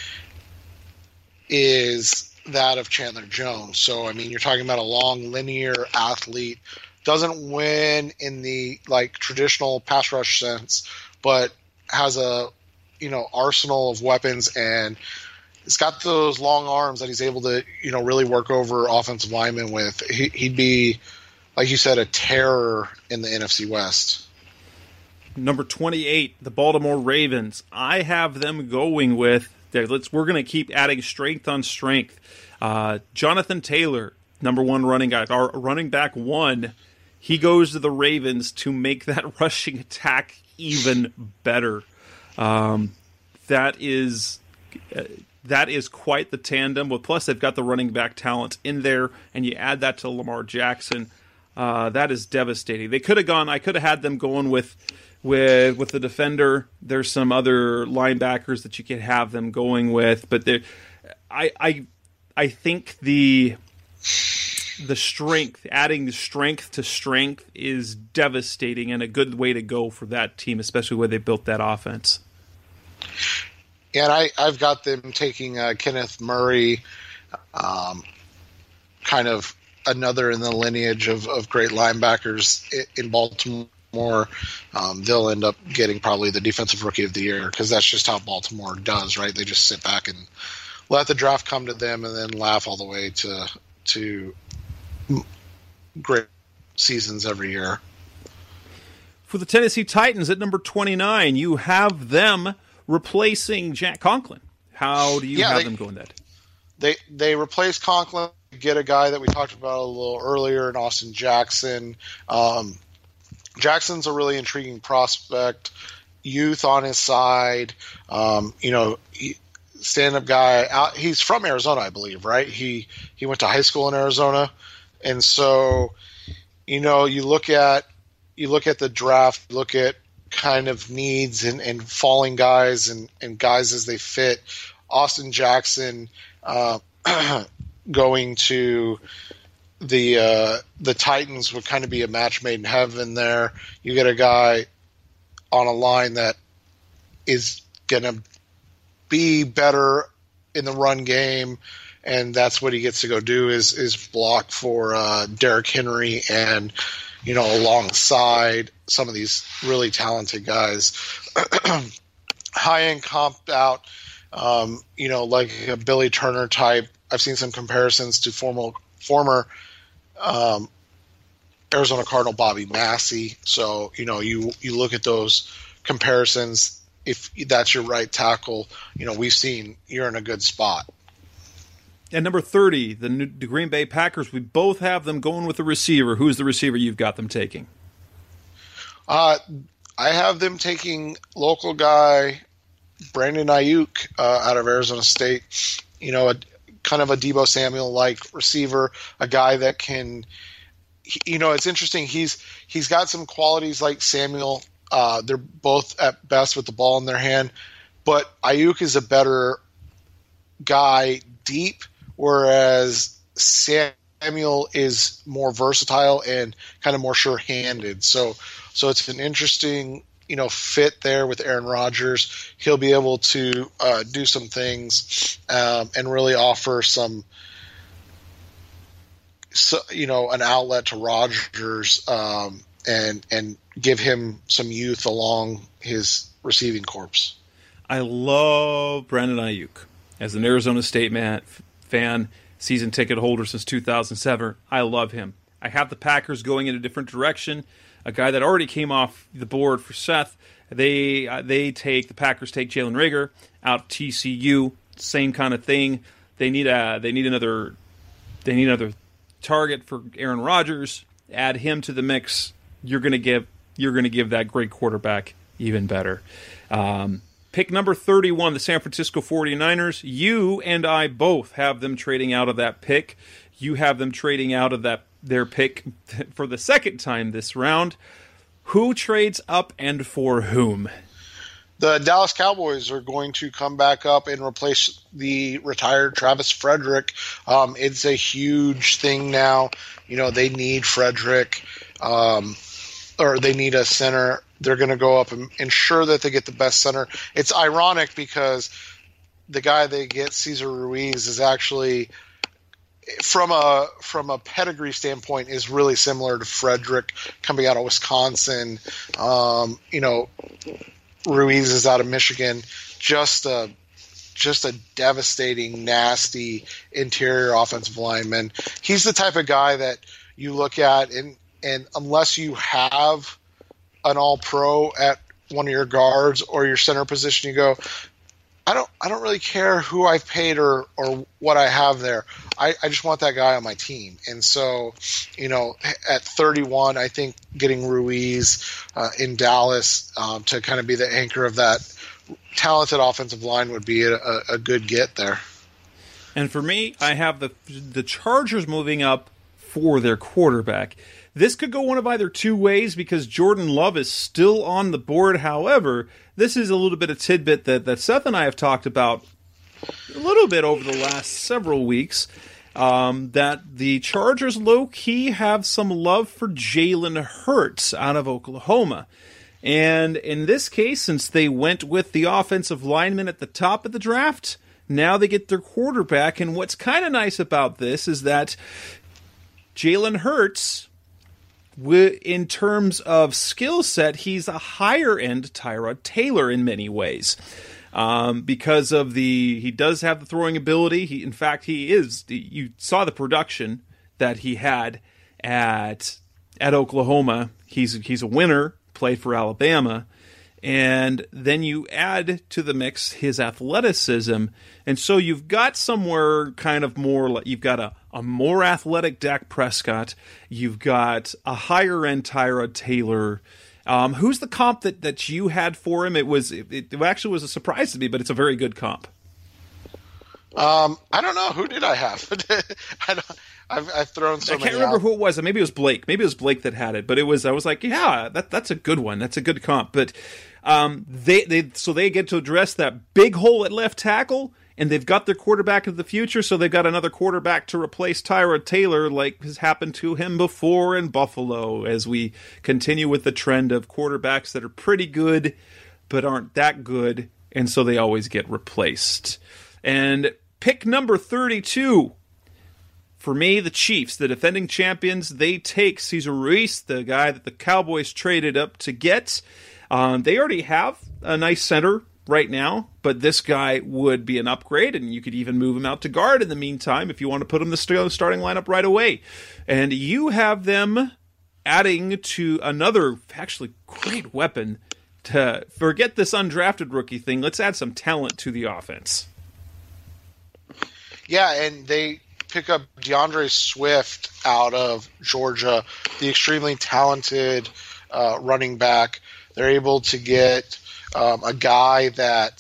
is that of Chandler Jones. So, I mean, you're talking about a long, linear athlete. Doesn't win in the, like, traditional pass rush sense, but has a, you know, arsenal of weapons, and he's got those long arms that he's able to, you know, really work over offensive linemen with. He, he'd be, like you said, a terror in the N F C West. Number twenty-eight, the Baltimore Ravens. I have them going with, let's, we're going to keep adding strength on strength. Uh, Jonathan Taylor, number one running guy, our running back one, he goes to the Ravens to make that rushing attack even better. Um, that is uh, that is quite the tandem. Well, plus they've got the running back talent in there, and you add that to Lamar Jackson. Uh, that is devastating. They could have gone. I could have had them going with. With with the defender, there's some other linebackers that you could have them going with, but I I I think the the strength, adding the strength to strength, is devastating and a good way to go for that team, especially where they built that offense. Yeah, and I I've got them taking uh, Kenneth Murray, um, kind of another in the lineage of, of great linebackers in Baltimore. More, um, they'll end up getting probably the defensive rookie of the year, because that's just how Baltimore does, right? They just sit back and let the draft come to them and then laugh all the way to to great seasons every year. For the Tennessee Titans at number twenty-nine, you have them replacing Jack Conklin. How do you yeah, have they, them going that? They they replace Conklin, get a guy that we talked about a little earlier in Austin Jackson. Um, Jackson's a really intriguing prospect, youth on his side. Um, you know, he, stand-up guy. Out, he's from Arizona, I believe, right? He he went to high school in Arizona, and so you know, you look at you look at the draft, look at kind of needs and, and falling guys and, and guys as they fit. Austin Jackson uh, going to the uh, the Titans would kind of be a match made in heaven there. You get a guy on a line that is going to be better in the run game, and that's what he gets to go do is is block for uh, Derrick Henry and, you know, alongside some of these really talented guys. High-end comp out, um, you know, like a Billy Turner type. I've seen some comparisons to former former um, Arizona Cardinal Bobby Massey. So, you know, you, you look at those comparisons. If that's your right tackle, you know, we've seen you're in a good spot. And number thirty, the, New, the Green Bay Packers, we both have them going with the receiver. Who's the receiver you've got them taking? Uh, I have them taking local guy Brandon Ayuk uh, out of Arizona State. You know, a, kind of a Deebo Samuel-like receiver, a guy that can, he, you know, it's interesting. He's he's got some qualities like Samuel. Uh, they're both at best with the ball in their hand, but Ayuk is a better guy deep, whereas Samuel is more versatile and kind of more sure-handed. So, so it's an interesting, you know, fit there with Aaron Rodgers. He'll be able to uh, do some things um, and really offer some, so, you know, an outlet to Rodgers um, and and give him some youth along his receiving corps. I love Brandon Ayuk. As an Arizona State man, fan, season ticket holder since two thousand seven, I love him. I have the Packers going in a different direction. A guy that already came off the board for Seth. They uh, they take the Packers take Jalen Reagor out of T C U. Same kind of thing. They need a they need another they need another target for Aaron Rodgers. Add him to the mix. You're gonna give you're gonna give that great quarterback even better. Um, pick number thirty-one, the San Francisco forty-niners. You and I both have them trading out of that pick. You have them trading out of that their pick for the second time this round. Who trades up and for whom? The Dallas Cowboys are going to come back up and replace the retired Travis Frederick. Um, it's a huge thing now. You know, they need Frederick, um, or they need a center. They're going to go up and ensure that they get the best center. It's ironic because the guy they get, Cesar Ruiz, is actually from a from a pedigree standpoint is really similar to Frederick, coming out of Wisconsin. Um, you know, Ruiz is out of Michigan. Just a just a devastating, nasty interior offensive lineman. He's the type of guy that you look at, and and unless you have an all-pro at one of your guards or your center position, you go, I don't I don't really care who I've paid or, or what I have there. I, I just want that guy on my team. And so, you know, at thirty-one, I think getting Ruiz uh, in Dallas um, to kind of be the anchor of that talented offensive line would be a, a good get there. And for me, I have the the Chargers moving up for their quarterback. This could go one of either two ways because Jordan Love is still on the board. However, this is a little bit of tidbit that, that Seth and I have talked about a little bit over the last several weeks, um, that the Chargers low-key have some love for Jalen Hurts out of Oklahoma. And in this case, since they went with the offensive lineman at the top of the draft, now they get their quarterback. And what's kind of nice about this is that Jalen Hurts, in terms of skill set, he's a higher-end Tyrod Taylor in many ways. Um, because of the, he does have the throwing ability. He, in fact, he is, you saw the production that he had at at Oklahoma. He's he's a winner, played for Alabama. And then you add to the mix his athleticism. And so you've got somewhere kind of more, you've got a, a more athletic Dak Prescott. You've got a higher-end Tyrod Taylor. Um, who's the comp that, that you had for him? It was it, it actually was a surprise to me, but it's a very good comp. Um, I don't know. Who did I have? I don't, I've, I've thrown so I can't many remember out. who it was. Maybe it was Blake. Maybe it was Blake that had it. But it was. I was like, yeah, that that's a good one. That's a good comp. But um, they they so they get to address that big hole at left tackle, and they've got their quarterback of the future. So they've got another quarterback to replace Tyrod Taylor, like has happened to him before in Buffalo. As we continue with the trend of quarterbacks that are pretty good but aren't that good, and so they always get replaced. And pick number thirty-two. For me, the Chiefs, the defending champions, they take Cesar Ruiz, the guy that the Cowboys traded up to get. Um, they already have a nice center right now, but this guy would be an upgrade, and you could even move him out to guard in the meantime if you want to put him in the starting lineup right away. And you have them adding to another actually great weapon to forget this undrafted rookie thing. Let's add some talent to the offense. Yeah, and they pick up DeAndre Swift out of Georgia, the extremely talented uh, running back. They're able to get um, a guy that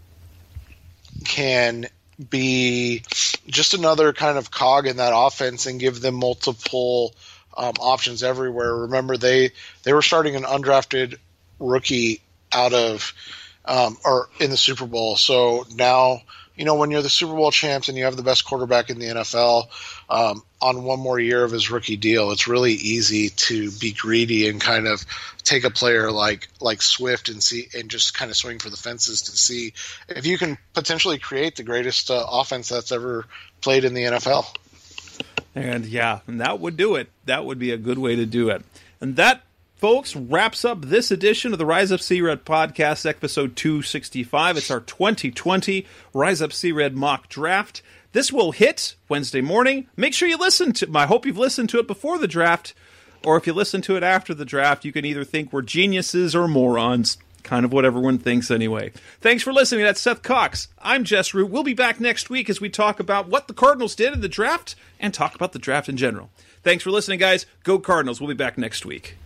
can be just another kind of cog in that offense and give them multiple um, options everywhere. Remember, they, they were starting an undrafted rookie out of um, or in the Super Bowl. So now, you know, when you're the Super Bowl champs and you have the best quarterback in the N F L um, on one more year of his rookie deal, it's really easy to be greedy and kind of take a player like like Swift and see and just kind of swing for the fences to see if you can potentially create the greatest uh, offense that's ever played in the N F L. And yeah, and that would do it. That would be a good way to do it. And that, folks, wraps up this edition of the Rise Up Sea Red podcast, episode two sixty-five. It's our twenty twenty Rise Up Sea Red mock draft. This will hit Wednesday morning. Make sure you listen to I hope you've listened to it before the draft, or if you listen to it after the draft, you can either think we're geniuses or morons. Kind of what everyone thinks anyway. Thanks for listening. That's Seth Cox. I'm Jess Root. We'll be back next week as we talk about what the Cardinals did in the draft and talk about the draft in general. Thanks for listening, guys. Go Cardinals. We'll be back next week.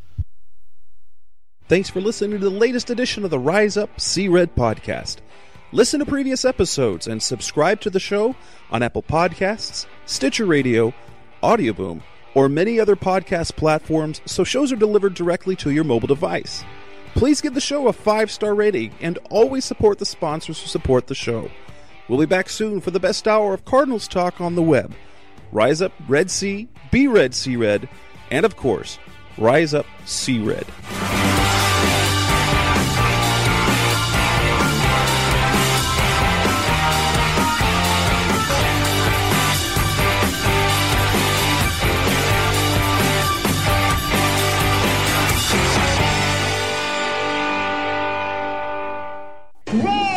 Thanks for listening to the latest edition of the Rise Up Sea Red podcast. Listen to previous episodes and subscribe to the show on Apple Podcasts, Stitcher Radio, Audioboom, or many other podcast platforms so shows are delivered directly to your mobile device. Please give the show a five-star rating and always support the sponsors who support the show. We'll be back soon for the best hour of Cardinals talk on the web. Rise up, Red Sea, be Red, Sea Red, and of course, rise up, Sea Red. Roll!